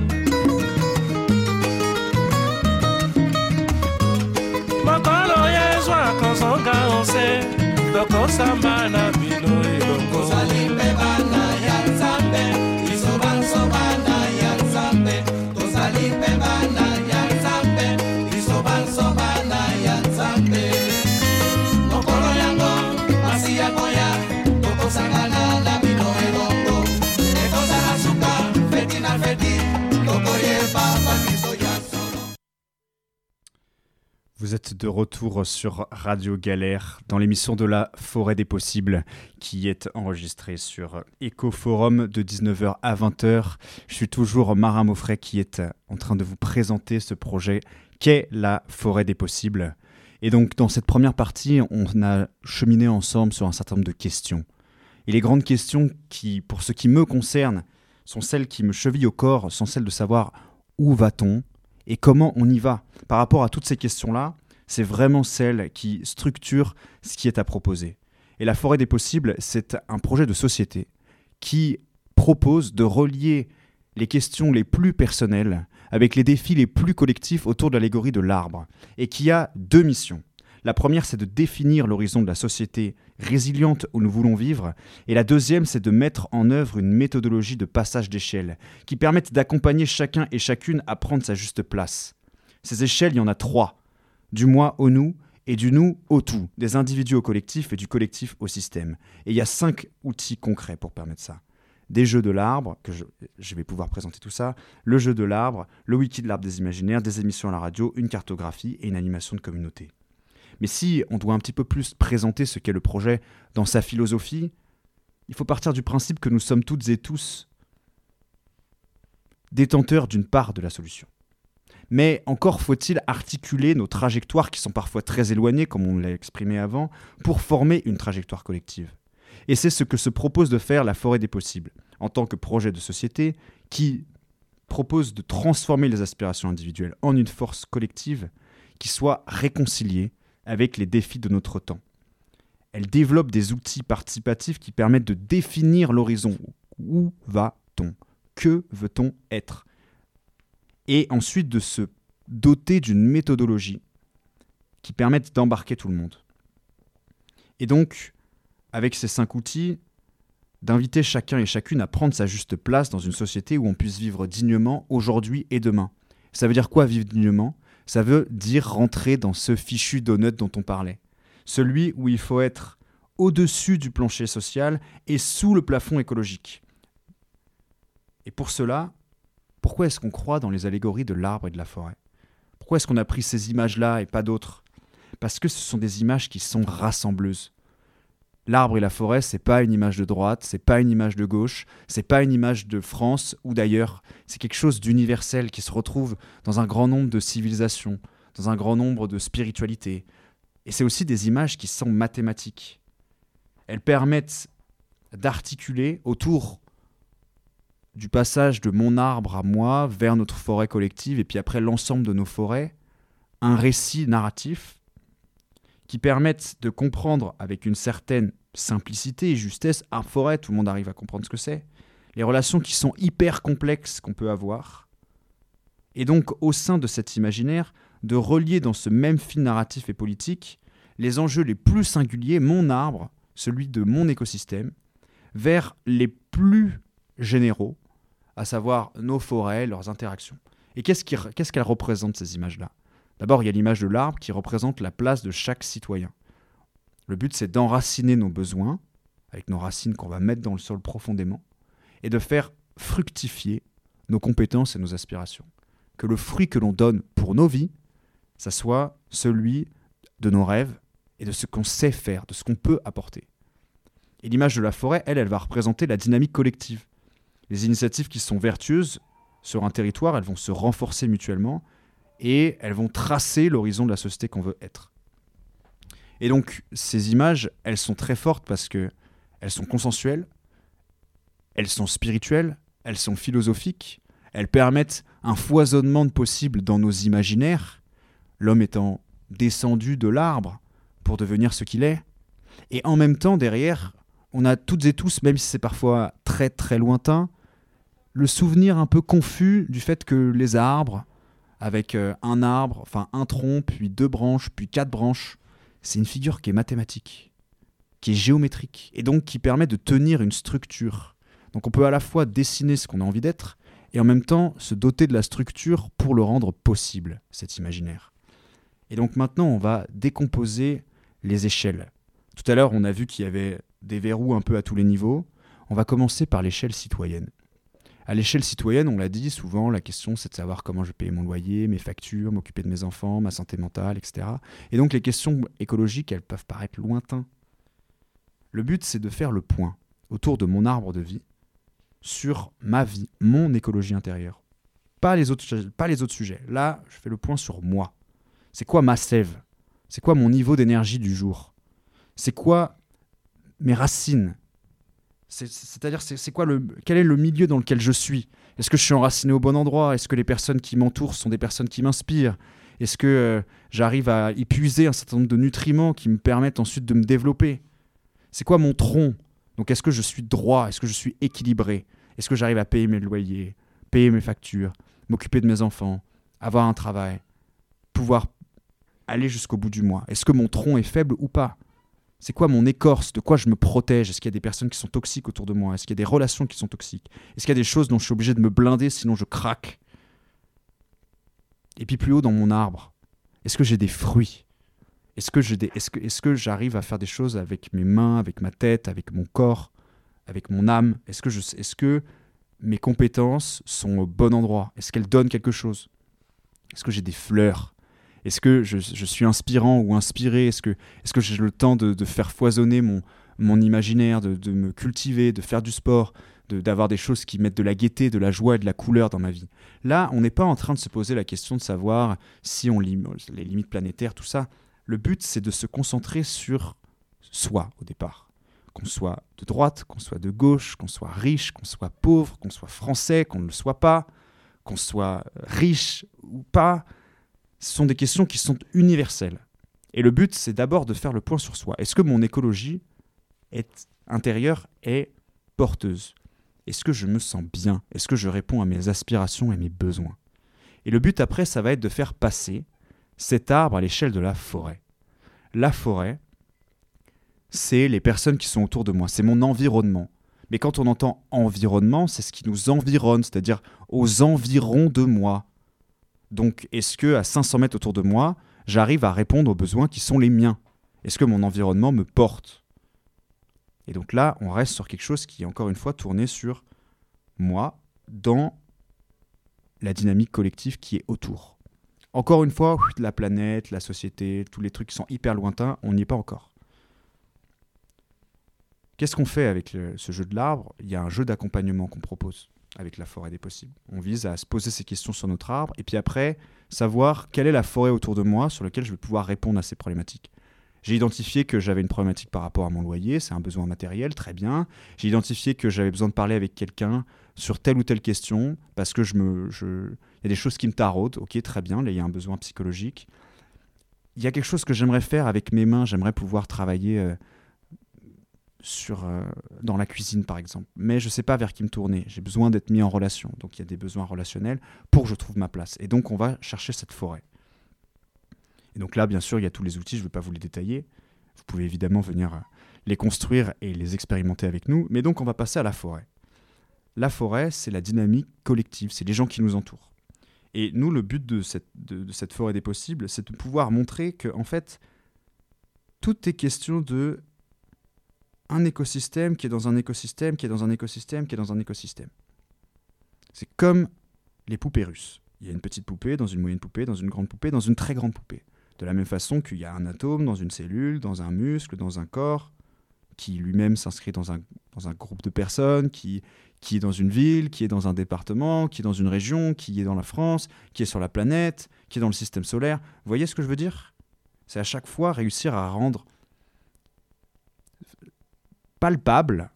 Mokolo yezwa kozonga onse, tokosamba na bino elongo. Tozali pe bana ya Nzambe, biso banso bana ya Nzambe. Tozali pe bana ya Nzambe, biso banso bana ya Nzambe. Mokolo yango masi ya koya, tokosangana na bino elongo. Ekozala suka feti na feti, tokoyeba bakristo ya solo. Vous êtes de retour sur Radio Galère dans l'émission de la Forêt des Possibles qui est enregistrée sur Ecoforum de 19h à 20h. Je suis toujours Marin Mauffret qui est en train de vous présenter ce projet qu'est la Forêt des Possibles. Et donc dans cette première partie, on a cheminé ensemble sur un certain nombre de questions. Et les grandes questions qui, pour ce qui me concerne, sont celles qui me chevillent au corps, sont celles de savoir où va-t-on et comment on y va. Par rapport à toutes ces questions-là, c'est vraiment celle qui structure ce qui est à proposer. Et la Forêt des Possibles, c'est un projet de société qui propose de relier les questions les plus personnelles avec les défis les plus collectifs autour de l'allégorie de l'arbre, et qui a deux missions. La première, c'est de définir l'horizon de la société résiliente où nous voulons vivre, et la deuxième, c'est de mettre en œuvre une méthodologie de passage d'échelle qui permette d'accompagner chacun et chacune à prendre sa juste place. Ces échelles, il y en a 3, du moi au nous et du nous au tout, des individus au collectif et du collectif au système. Et il y a 5 outils concrets pour permettre ça. Des jeux de l'arbre, que je vais pouvoir présenter tout ça, le jeu de l'arbre, le wiki de l'arbre des imaginaires, des émissions à la radio, une cartographie et une animation de communauté. Mais si on doit un petit peu plus présenter ce qu'est le projet dans sa philosophie, il faut partir du principe que nous sommes toutes et tous détenteurs d'une part de la solution. Mais encore faut-il articuler nos trajectoires qui sont parfois très éloignées, comme on l'a exprimé avant, pour former une trajectoire collective. Et c'est ce que se propose de faire la Forêt des Possibles, en tant que projet de société qui propose de transformer les aspirations individuelles en une force collective qui soit réconciliée avec les défis de notre temps. Elle développe des outils participatifs qui permettent de définir l'horizon. Où va-t-on ? Que veut-on être ? Et ensuite de se doter d'une méthodologie qui permette d'embarquer tout le monde. Et donc, avec ces 5 outils, d'inviter chacun et chacune à prendre sa juste place dans une société où on puisse vivre dignement aujourd'hui et demain. Ça veut dire quoi, vivre dignement ? Ça veut dire rentrer dans ce fichu donut dont on parlait. Celui où il faut être au-dessus du plancher social et sous le plafond écologique. Et pour cela, pourquoi est-ce qu'on croit dans les allégories de l'arbre et de la forêt ? Pourquoi est-ce qu'on a pris ces images-là et pas d'autres ? Parce que ce sont des images qui sont rassembleuses. L'arbre et la forêt, c'est pas une image de droite, c'est pas une image de gauche, c'est pas une image de France ou d'ailleurs. C'est quelque chose d'universel qui se retrouve dans un grand nombre de civilisations, dans un grand nombre de spiritualités. Et c'est aussi des images qui sont mathématiques. Elles permettent d'articuler autour du passage de mon arbre à moi vers notre forêt collective et puis après l'ensemble de nos forêts, un récit narratif qui permettent de comprendre avec une certaine simplicité et justesse, un forêt, tout le monde arrive à comprendre ce que c'est, les relations qui sont hyper complexes qu'on peut avoir, et donc au sein de cet imaginaire, de relier dans ce même fil narratif et politique les enjeux les plus singuliers, mon arbre, celui de mon écosystème, vers les plus généraux, à savoir nos forêts, leurs interactions. Et qu'est-ce qu'elles représentent ces images-là ? D'abord, il y a l'image de l'arbre qui représente la place de chaque citoyen. Le but, c'est d'enraciner nos besoins, avec nos racines qu'on va mettre dans le sol profondément, et de faire fructifier nos compétences et nos aspirations. Que le fruit que l'on donne pour nos vies, ça soit celui de nos rêves et de ce qu'on sait faire, de ce qu'on peut apporter. Et l'image de la forêt, elle va représenter la dynamique collective. Les initiatives qui sont vertueuses sur un territoire, elles vont se renforcer mutuellement, et elles vont tracer l'horizon de la société qu'on veut être. Et donc, ces images, elles sont très fortes parce qu'elles sont consensuelles, elles sont spirituelles, elles sont philosophiques, elles permettent un foisonnement de possibles dans nos imaginaires, l'homme étant descendu de l'arbre pour devenir ce qu'il est. Et en même temps, derrière, on a toutes et tous, même si c'est parfois très très lointain, le souvenir un peu confus du fait que les arbres, avec un arbre, enfin un tronc, puis 2 branches, puis 4 branches. C'est une figure qui est mathématique, qui est géométrique, et donc qui permet de tenir une structure. Donc on peut à la fois dessiner ce qu'on a envie d'être, et en même temps se doter de la structure pour le rendre possible, cet imaginaire. Et donc maintenant, on va décomposer les échelles. Tout à l'heure, on a vu qu'il y avait des verrous un peu à tous les niveaux. On va commencer par l'échelle citoyenne. À l'échelle citoyenne, on l'a dit, souvent, la question, c'est de savoir comment je paye mon loyer, mes factures, m'occuper de mes enfants, ma santé mentale, etc. Et donc, les questions écologiques, elles peuvent paraître lointaines. Le but, c'est de faire le point autour de mon arbre de vie sur ma vie, mon écologie intérieure. Pas les autres sujets. Là, je fais le point sur moi. C'est quoi ma sève ? C'est quoi mon niveau d'énergie du jour ? C'est quoi mes racines ? C'est-à-dire, quel est le milieu dans lequel je suis ? Est-ce que je suis enraciné au bon endroit ? Est-ce que les personnes qui m'entourent sont des personnes qui m'inspirent ? Est-ce que j'arrive à épuiser un certain nombre de nutriments qui me permettent ensuite de me développer ? C'est quoi mon tronc ? Donc, est-ce que je suis droit ? Est-ce que je suis équilibré ? Est-ce que j'arrive à payer mes loyers, payer mes factures, m'occuper de mes enfants, avoir un travail, pouvoir aller jusqu'au bout du mois ? Est-ce que mon tronc est faible ou pas ? C'est quoi mon écorce ? De quoi je me protège ? Est-ce qu'il y a des personnes qui sont toxiques autour de moi ? Est-ce qu'il y a des relations qui sont toxiques ? Est-ce qu'il y a des choses dont je suis obligé de me blinder sinon je craque ? Et puis plus haut dans mon arbre, est-ce que j'ai des fruits ? Est-ce que j'arrive à faire des choses avec mes mains, avec ma tête, avec mon corps, avec mon âme ? Est-ce que mes compétences sont au bon endroit ? Est-ce qu'elles donnent quelque chose ? Est-ce que j'ai des fleurs ? Est-ce que je suis inspirant ou inspiré ? Est-ce que j'ai le temps de faire foisonner mon imaginaire, de me cultiver, de faire du sport, d'avoir des choses qui mettent de la gaieté, de la joie et de la couleur dans ma vie ? Là, on n'est pas en train de se poser la question de savoir si on les limites planétaires, tout ça. Le but, c'est de se concentrer sur soi au départ. Qu'on soit de droite, qu'on soit de gauche, qu'on soit riche, qu'on soit pauvre, qu'on soit français, qu'on ne le soit pas, qu'on soit riche ou pas. Ce sont des questions qui sont universelles. Et le but, c'est d'abord de faire le point sur soi. Est-ce que mon écologie intérieure est porteuse? Est-ce que je me sens bien? Est-ce que je réponds à mes aspirations et mes besoins? Et le but après, ça va être de faire passer cet arbre à l'échelle de la forêt. La forêt, c'est les personnes qui sont autour de moi, c'est mon environnement. Mais quand on entend environnement, c'est ce qui nous environne, c'est-à-dire aux environs de moi. Donc, est-ce que à 500 mètres autour de moi, j'arrive à répondre aux besoins qui sont les miens? Est-ce que mon environnement me porte? Et donc là, on reste sur quelque chose qui est encore une fois tourné sur moi dans la dynamique collective qui est autour. Encore une fois, la planète, la société, tous les trucs qui sont hyper lointains, on n'y est pas encore. Qu'est-ce qu'on fait avec ce jeu de l'arbre? Il y a un jeu d'accompagnement qu'on propose avec la forêt des possibles. On vise à se poser ces questions sur notre arbre et puis après, savoir quelle est la forêt autour de moi sur laquelle je vais pouvoir répondre à ces problématiques. J'ai identifié que j'avais une problématique par rapport à mon loyer, c'est un besoin matériel, très bien. J'ai identifié que j'avais besoin de parler avec quelqu'un sur telle ou telle question parce que il y a des choses qui me taraudent, ok, très bien, là il y a un besoin psychologique. Il y a quelque chose que j'aimerais faire avec mes mains, j'aimerais pouvoir travailler dans la cuisine par exemple, mais je ne sais pas vers qui me tourner, j'ai besoin d'être mis en relation, donc il y a des besoins relationnels pour que je trouve ma place. Et donc on va chercher cette forêt. Et donc là, bien sûr, il y a tous les outils, je ne vais pas vous les détailler. Vous pouvez évidemment venir les construire et les expérimenter avec nous. Mais donc, on va passer à la forêt. La forêt, c'est la dynamique collective, c'est les gens qui nous entourent. Et nous, le but de cette forêt des possibles, c'est de pouvoir montrer que, en fait, tout est question de un écosystème qui est dans un écosystème, qui est dans un écosystème, qui est dans un écosystème. C'est comme les poupées russes. Il y a une petite poupée, dans une moyenne poupée, dans une grande poupée, dans une très grande poupée. De la même façon qu'il y a un atome dans une cellule, dans un muscle, dans un corps, qui lui-même s'inscrit dans un groupe de personnes, qui est dans une ville, qui est dans un département, qui est dans une région, qui est dans la France, qui est sur la planète, qui est dans le système solaire. Vous voyez ce que je veux dire? C'est à chaque fois réussir à rendre palpable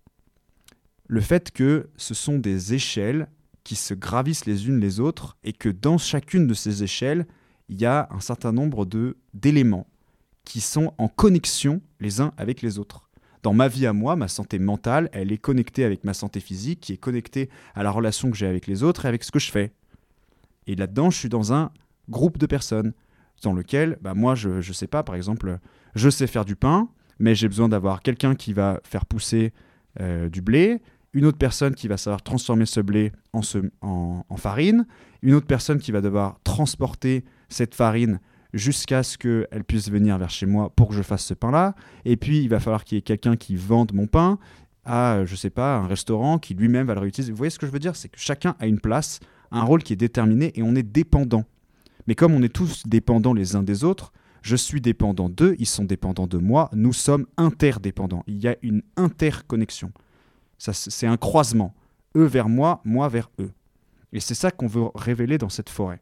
le fait que ce sont des échelles qui se gravissent les unes les autres et que dans chacune de ces échelles, il y a un certain nombre d'éléments qui sont en connexion les uns avec les autres. Dans ma vie à moi, ma santé mentale, elle est connectée avec ma santé physique, qui est connectée à la relation que j'ai avec les autres et avec ce que je fais. Et là-dedans, je suis dans un groupe de personnes dans lequel, moi, je sais pas, par exemple, je sais faire du pain, mais j'ai besoin d'avoir quelqu'un qui va faire pousser du blé, une autre personne qui va savoir transformer ce blé en farine, une autre personne qui va devoir transporter cette farine jusqu'à ce qu'elle puisse venir vers chez moi pour que je fasse ce pain-là. Et puis, il va falloir qu'il y ait quelqu'un qui vende mon pain à, je sais pas, un restaurant qui lui-même va le réutiliser. Vous voyez ce que je veux dire? C'est que chacun a une place, un rôle qui est déterminé et on est dépendant. Mais comme on est tous dépendants les uns des autres, je suis dépendant d'eux, ils sont dépendants de moi, nous sommes interdépendants. Il y a une interconnexion. Ça, c'est un croisement. Eux vers moi vers eux. Et c'est ça qu'on veut révéler dans cette forêt.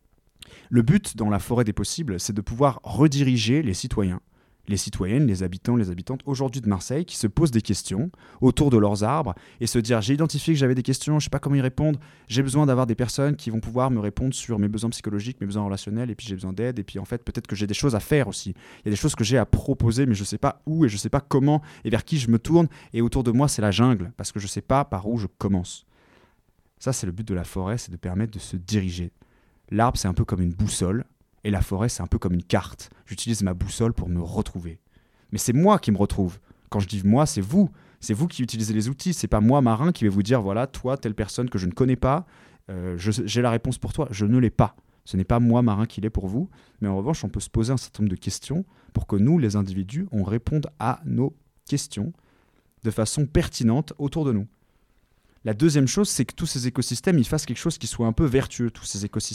Le but dans la forêt des possibles, c'est de pouvoir rediriger les citoyens, les citoyennes, les habitants, les habitantes aujourd'hui de Marseille qui se posent des questions autour de leurs arbres et se dire j'ai identifié que j'avais des questions, je ne sais pas comment y répondre, j'ai besoin d'avoir des personnes qui vont pouvoir me répondre sur mes besoins psychologiques, mes besoins relationnels et puis j'ai besoin d'aide et puis en fait peut-être que j'ai des choses à faire aussi. Il y a des choses que j'ai à proposer mais je ne sais pas où et je ne sais pas comment et vers qui je me tourne et autour de moi c'est la jungle parce que je ne sais pas par où je commence. Ça c'est le but de la forêt, c'est de permettre de se diriger. L'arbre c'est un peu comme une boussole. Et la forêt, c'est un peu comme une carte. J'utilise ma boussole pour me retrouver. Mais c'est moi qui me retrouve. Quand je dis moi, c'est vous. C'est vous qui utilisez les outils. C'est pas moi, marin, qui vais vous dire, voilà, toi, telle personne que je ne connais pas, j'ai la réponse pour toi. Je ne l'ai pas. Ce n'est pas moi, marin, qui l'est pour vous. Mais en revanche, on peut se poser un certain nombre de questions pour que nous, les individus, on réponde à nos questions de façon pertinente autour de nous. La deuxième chose, c'est que tous ces écosystèmes, ils fassent quelque chose qui soit un peu vertueux, tous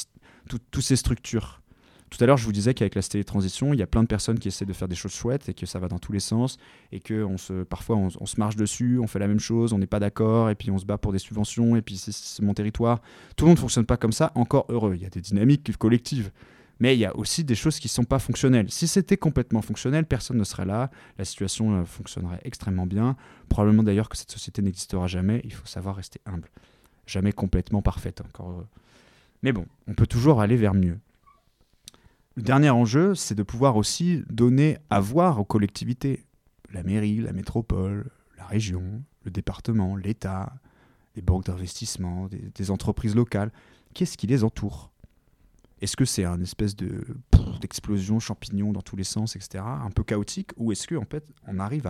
ces structures. Tout à l'heure, je vous disais qu'avec la télétransition, il y a plein de personnes qui essaient de faire des choses chouettes et que ça va dans tous les sens et que parfois on se marche dessus, on fait la même chose, on n'est pas d'accord et puis on se bat pour des subventions et puis c'est mon territoire. Tout le monde ne fonctionne pas comme ça, encore heureux. Il y a des dynamiques collectives. Mais il y a aussi des choses qui ne sont pas fonctionnelles. Si c'était complètement fonctionnel, personne ne serait là. La situation fonctionnerait extrêmement bien. Probablement d'ailleurs que cette société n'existera jamais. Il faut savoir rester humble. Jamais complètement parfaite, encore heureux. Mais bon, on peut toujours aller vers mieux. Le dernier enjeu, c'est de pouvoir aussi donner à voir aux collectivités, la mairie, la métropole, la région, le département, l'État, les banques d'investissement, des entreprises locales. Qu'est-ce qui les entoure ? Est-ce que c'est une espèce d'explosion champignon dans tous les sens, etc., un peu chaotique, ou est-ce qu'en fait, on arrive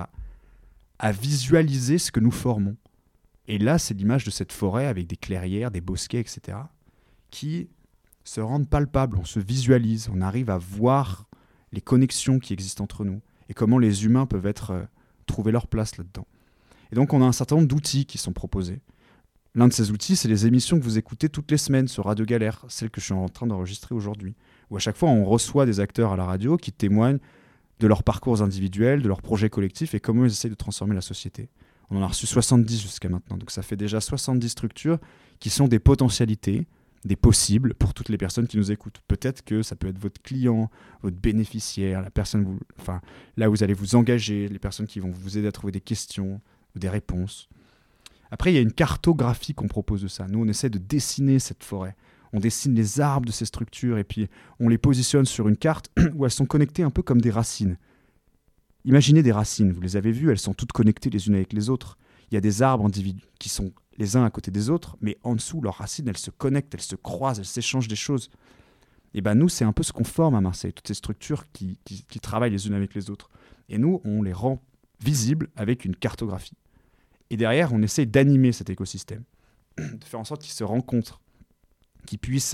à visualiser ce que nous formons ? Et là, c'est l'image de cette forêt avec des clairières, des bosquets, etc., qui se rendent palpables, on se visualise, on arrive à voir les connexions qui existent entre nous et comment les humains peuvent trouver leur place là-dedans. Et donc, on a un certain nombre d'outils qui sont proposés. L'un de ces outils, c'est les émissions que vous écoutez toutes les semaines sur Radio Galère, celle que je suis en train d'enregistrer aujourd'hui, où à chaque fois, on reçoit des acteurs à la radio qui témoignent de leurs parcours individuels, de leurs projets collectifs et comment ils essayent de transformer la société. On en a reçu 70 jusqu'à maintenant, donc ça fait déjà 70 structures qui sont des potentialités, des possibles pour toutes les personnes qui nous écoutent. Peut-être que ça peut être votre client, votre bénéficiaire, la personne là où vous allez vous engager, les personnes qui vont vous aider à trouver des questions ou des réponses. Après, il y a une cartographie qu'on propose de ça. Nous, on essaie de dessiner cette forêt. On dessine les arbres de ces structures et puis on les positionne sur une carte où elles sont connectées un peu comme des racines. Imaginez des racines, vous les avez vues, elles sont toutes connectées les unes avec les autres. Il y a des arbres individus qui sont les uns à côté des autres, mais en dessous, leurs racines, elles se connectent, elles se croisent, elles s'échangent des choses. Et bien nous, c'est un peu ce qu'on forme à Marseille, toutes ces structures qui travaillent les unes avec les autres. Et nous, on les rend visibles avec une cartographie. Et derrière, on essaie d'animer cet écosystème, de faire en sorte qu'ils se rencontrent, qu'ils puissent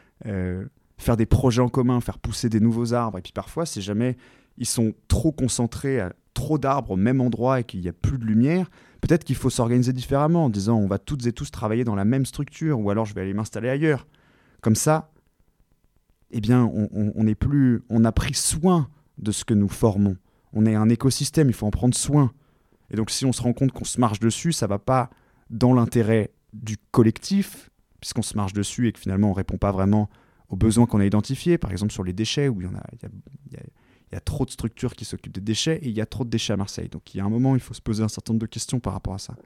faire des projets en commun, faire pousser des nouveaux arbres. Et puis parfois, si jamais ils sont trop concentrés à trop d'arbres au même endroit et qu'il n'y a plus de lumière, peut-être qu'il faut s'organiser différemment en disant on va toutes et tous travailler dans la même structure ou alors je vais aller m'installer ailleurs. Comme ça, eh bien, on a pris soin de ce que nous formons. On est un écosystème, il faut en prendre soin. Et donc si on se rend compte qu'on se marche dessus, ça ne va pas dans l'intérêt du collectif, puisqu'on se marche dessus et que finalement on ne répond pas vraiment aux besoins qu'on a identifiés, par exemple sur les déchets, où il y a trop de structures qui s'occupent des déchets et il y a trop de déchets à Marseille. Donc il y a un moment, il faut se poser un certain nombre de questions par rapport à ça.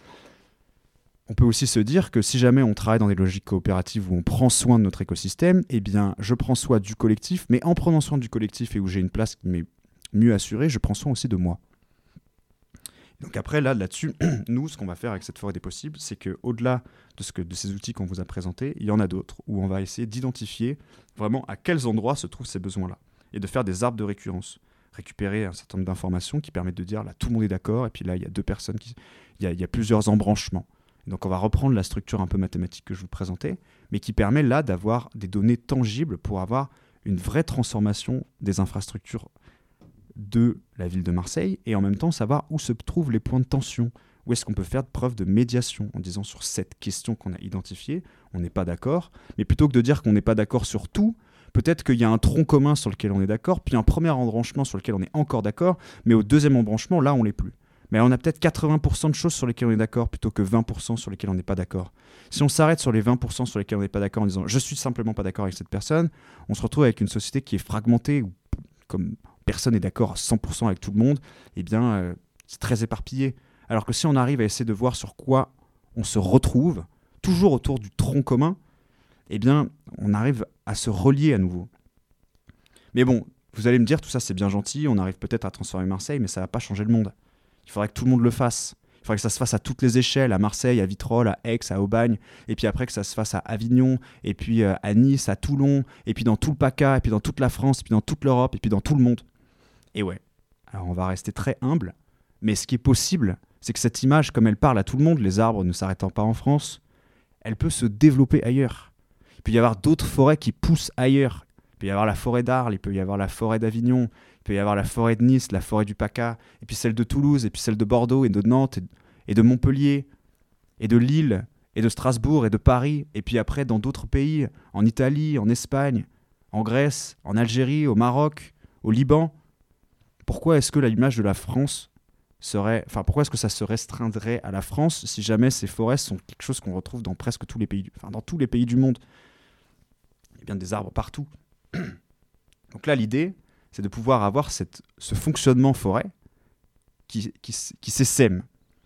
On peut aussi se dire que si jamais on travaille dans des logiques coopératives où on prend soin de notre écosystème, eh bien je prends soin du collectif, mais en prenant soin du collectif et où j'ai une place qui m'est mieux assurée, je prends soin aussi de moi. Donc après, là-dessus, nous, ce qu'on va faire avec cette forêt des possibles, c'est qu'au-delà de ces outils qu'on vous a présentés, il y en a d'autres où on va essayer d'identifier vraiment à quels endroits se trouvent ces besoins-là et de faire des arbres de récurrence. Récupérer un certain nombre d'informations qui permettent de dire là, tout le monde est d'accord, et puis là, il y a deux personnes, il y a plusieurs embranchements. Et donc on va reprendre la structure un peu mathématique que je vous présentais, mais qui permet là d'avoir des données tangibles pour avoir une vraie transformation des infrastructures de la ville de Marseille et en même temps savoir où se trouvent les points de tension, où est-ce qu'on peut faire preuve de médiation en disant sur cette question qu'on a identifiée, on n'est pas d'accord, mais plutôt que de dire qu'on n'est pas d'accord sur tout, peut-être qu'il y a un tronc commun sur lequel on est d'accord, puis un premier embranchement sur lequel on est encore d'accord, mais au deuxième embranchement, là, on l'est plus. Mais on a peut-être 80% de choses sur lesquelles on est d'accord plutôt que 20% sur lesquelles on n'est pas d'accord. Si on s'arrête sur les 20% sur lesquels on n'est pas d'accord en disant « je suis simplement pas d'accord avec cette personne », on se retrouve avec une société qui est fragmentée, où comme personne n'est d'accord à 100% avec tout le monde, eh bien, c'est très éparpillé. Alors que si on arrive à essayer de voir sur quoi on se retrouve, toujours autour du tronc commun, eh bien, on arrive à se relier à nouveau. Mais bon, vous allez me dire, tout ça c'est bien gentil, on arrive peut-être à transformer Marseille, mais ça ne va pas changer le monde. Il faudrait que tout le monde le fasse. Il faudrait que ça se fasse à toutes les échelles, à Marseille, à Vitrolles, à Aix, à Aubagne, et puis après que ça se fasse à Avignon, et puis à Nice, à Toulon, et puis dans tout le PACA, et puis dans toute la France, et puis dans toute l'Europe, et puis dans tout le monde. Et ouais, alors on va rester très humble, mais ce qui est possible, c'est que cette image, comme elle parle à tout le monde, les arbres ne s'arrêtant pas en France, elle peut se développer ailleurs. Il peut y avoir d'autres forêts qui poussent ailleurs. Il peut y avoir la forêt d'Arles, il peut y avoir la forêt d'Avignon, il peut y avoir la forêt de Nice, la forêt du PACA, et puis celle de Toulouse, et puis celle de Bordeaux, et de Nantes, et de Montpellier, et de Lille, et de Strasbourg, et de Paris, et puis après dans d'autres pays, en Italie, en Espagne, en Grèce, en Algérie, au Maroc, au Liban. Pourquoi est-ce que l'image de la France pourquoi est-ce que ça se restreindrait à la France si jamais ces forêts sont quelque chose qu'on retrouve dans presque tous les pays, dans tous les pays du monde? Il y a bien des arbres partout. Donc là, l'idée, c'est de pouvoir avoir ce fonctionnement forêt qui s'essaime.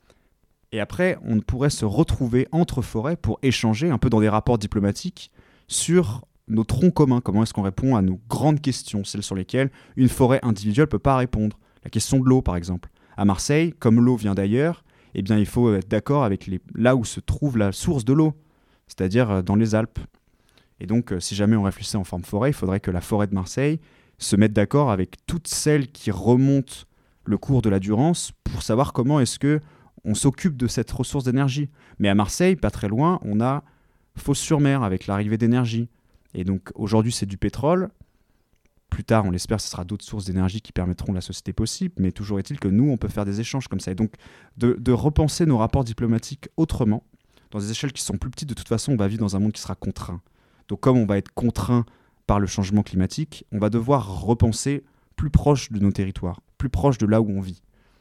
Et après, on pourrait se retrouver entre forêts pour échanger un peu dans des rapports diplomatiques sur nos troncs communs, comment est-ce qu'on répond à nos grandes questions, celles sur lesquelles une forêt individuelle ne peut pas répondre. La question de l'eau, par exemple. À Marseille, comme l'eau vient d'ailleurs, eh bien, il faut être d'accord avec là où se trouve la source de l'eau, c'est-à-dire dans les Alpes. Et donc, si jamais on réfléchissait en forme forêt, il faudrait que la forêt de Marseille se mette d'accord avec toutes celles qui remontent le cours de la Durance pour savoir comment est-ce qu'on s'occupe de cette ressource d'énergie. Mais à Marseille, pas très loin, on a Fos-sur-Mer avec l'arrivée d'énergie. Et donc, aujourd'hui, c'est du pétrole. Plus tard, on l'espère, ce sera d'autres sources d'énergie qui permettront la société possible, mais toujours est-il que nous, on peut faire des échanges comme ça. Et donc, de repenser nos rapports diplomatiques autrement, dans des échelles qui sont plus petites. De toute façon, on va vivre dans un monde qui sera contraint. Donc, comme on va être contraint par le changement climatique, on va devoir repenser plus proche de nos territoires, plus proche de là où on vit.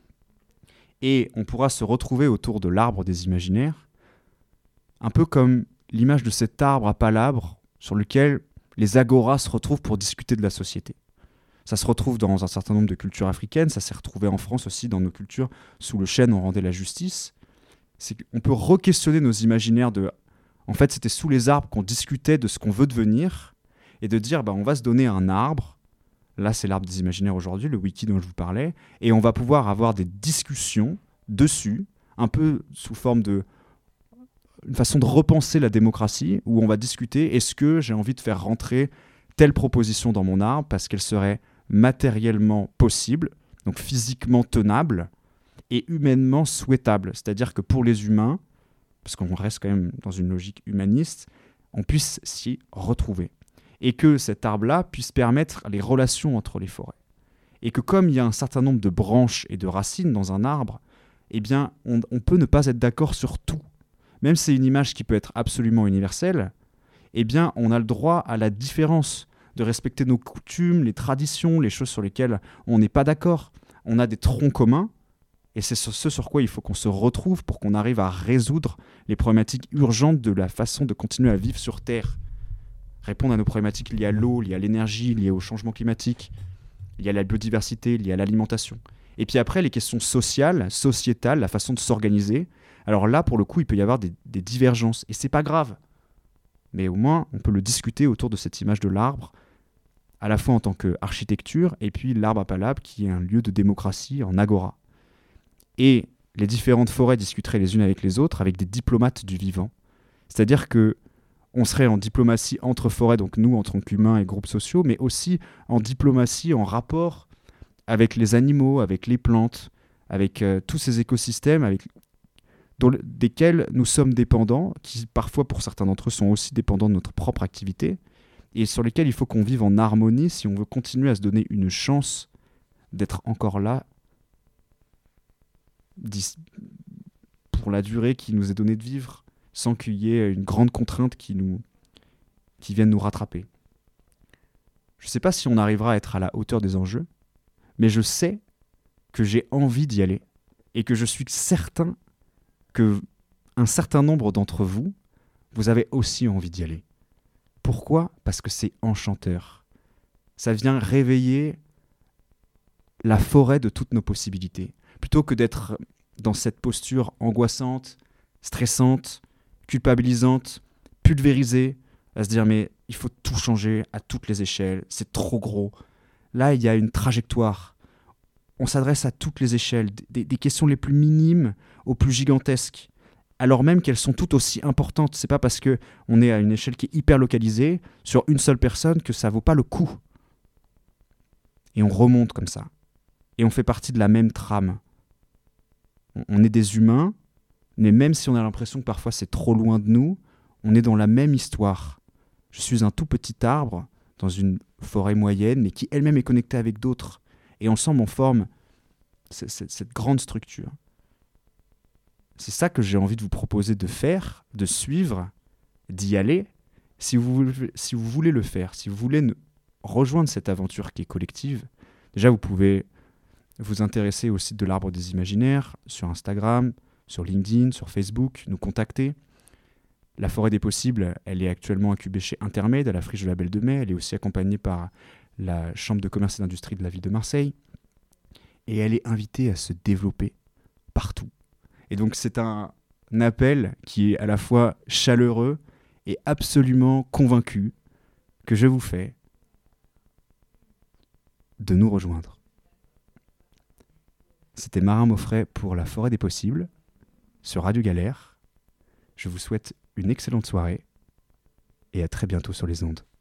Et on pourra se retrouver autour de l'arbre des imaginaires, un peu comme l'image de cet arbre à palabres sur lequel les agoras se retrouvent pour discuter de la société. Ça se retrouve dans un certain nombre de cultures africaines, ça s'est retrouvé en France aussi dans nos cultures, sous le chêne on rendait la justice. On peut re-questionner nos imaginaires de... En fait, c'était sous les arbres qu'on discutait de ce qu'on veut devenir, et de dire, on va se donner un arbre, là c'est l'arbre des imaginaires aujourd'hui, le wiki dont je vous parlais, et on va pouvoir avoir des discussions dessus, un peu sous forme une façon de repenser la démocratie, où on va discuter, est-ce que j'ai envie de faire rentrer telle proposition dans mon arbre, parce qu'elle serait matériellement possible, donc physiquement tenable, et humainement souhaitable. C'est-à-dire que pour les humains, parce qu'on reste quand même dans une logique humaniste, on puisse s'y retrouver. Et que cet arbre-là puisse permettre les relations entre les forêts. Et que comme il y a un certain nombre de branches et de racines dans un arbre, eh bien, on peut ne pas être d'accord sur tout. Même si c'est une image qui peut être absolument universelle, eh bien, on a le droit à la différence, de respecter nos coutumes, les traditions, les choses sur lesquelles on n'est pas d'accord. On a des troncs communs, et c'est ce sur quoi il faut qu'on se retrouve pour qu'on arrive à résoudre les problématiques urgentes de la façon de continuer à vivre sur Terre. Répondre à nos problématiques liées à l'eau, liées à l'énergie, liées au changement climatique, liées à la biodiversité, liées à l'alimentation. Et puis après, les questions sociales, sociétales, la façon de s'organiser. Alors là, pour le coup, il peut y avoir des divergences. Et c'est pas grave. Mais au moins, on peut le discuter autour de cette image de l'arbre, à la fois en tant qu'architecture, et puis l'arbre à palabres, qui est un lieu de démocratie en agora. Et les différentes forêts discuteraient les unes avec les autres, avec des diplomates du vivant. C'est-à-dire que on serait en diplomatie entre forêts, donc nous en tant qu'humains et groupes sociaux, mais aussi en diplomatie, en rapport avec les animaux, avec les plantes, avec tous ces écosystèmes desquels nous sommes dépendants, qui parfois pour certains d'entre eux sont aussi dépendants de notre propre activité, et sur lesquels il faut qu'on vive en harmonie si on veut continuer à se donner une chance d'être encore là pour la durée qui nous est donnée de vivre, sans qu'il y ait une grande contrainte qui vienne nous rattraper. Je ne sais pas si on arrivera à être à la hauteur des enjeux, mais je sais que j'ai envie d'y aller et que je suis certain que un certain nombre d'entre vous, vous avez aussi envie d'y aller. Pourquoi ? Parce que c'est enchanteur. Ça vient réveiller la forêt de toutes nos possibilités. Plutôt que d'être dans cette posture angoissante, stressante, culpabilisante, pulvérisée, à se dire mais il faut tout changer à toutes les échelles, c'est trop gros. Là, il y a une trajectoire. On s'adresse à toutes les échelles, des questions les plus minimes aux plus gigantesques, alors même qu'elles sont toutes aussi importantes. C'est pas parce qu'on est à une échelle qui est hyper localisée sur une seule personne que ça vaut pas le coup. Et on remonte comme ça. Et on fait partie de la même trame. On est des humains, mais même si on a l'impression que parfois c'est trop loin de nous, on est dans la même histoire. Je suis un tout petit arbre dans une forêt moyenne, mais qui elle-même est connectée avec d'autres. Et ensemble, on forme cette grande structure. C'est ça que j'ai envie de vous proposer de faire, de suivre, d'y aller. Si vous voulez le faire, si vous voulez rejoindre cette aventure qui est collective, déjà vous pouvez vous intéresser au site de l'Arbre des Imaginaires, sur Instagram, sur LinkedIn, sur Facebook, nous contacter. La Forêt des Possibles, elle est actuellement incubée chez Intermed, à la Friche de la Belle de Mai. Elle est aussi accompagnée par la Chambre de commerce et d'industrie de la ville de Marseille. Et elle est invitée à se développer partout. Et donc c'est un appel qui est à la fois chaleureux et absolument convaincu que je vous fais de nous rejoindre. C'était Marin Maufray pour La Forêt des Possibles sur Radio Galère. Je vous souhaite une excellente soirée et à très bientôt sur les ondes.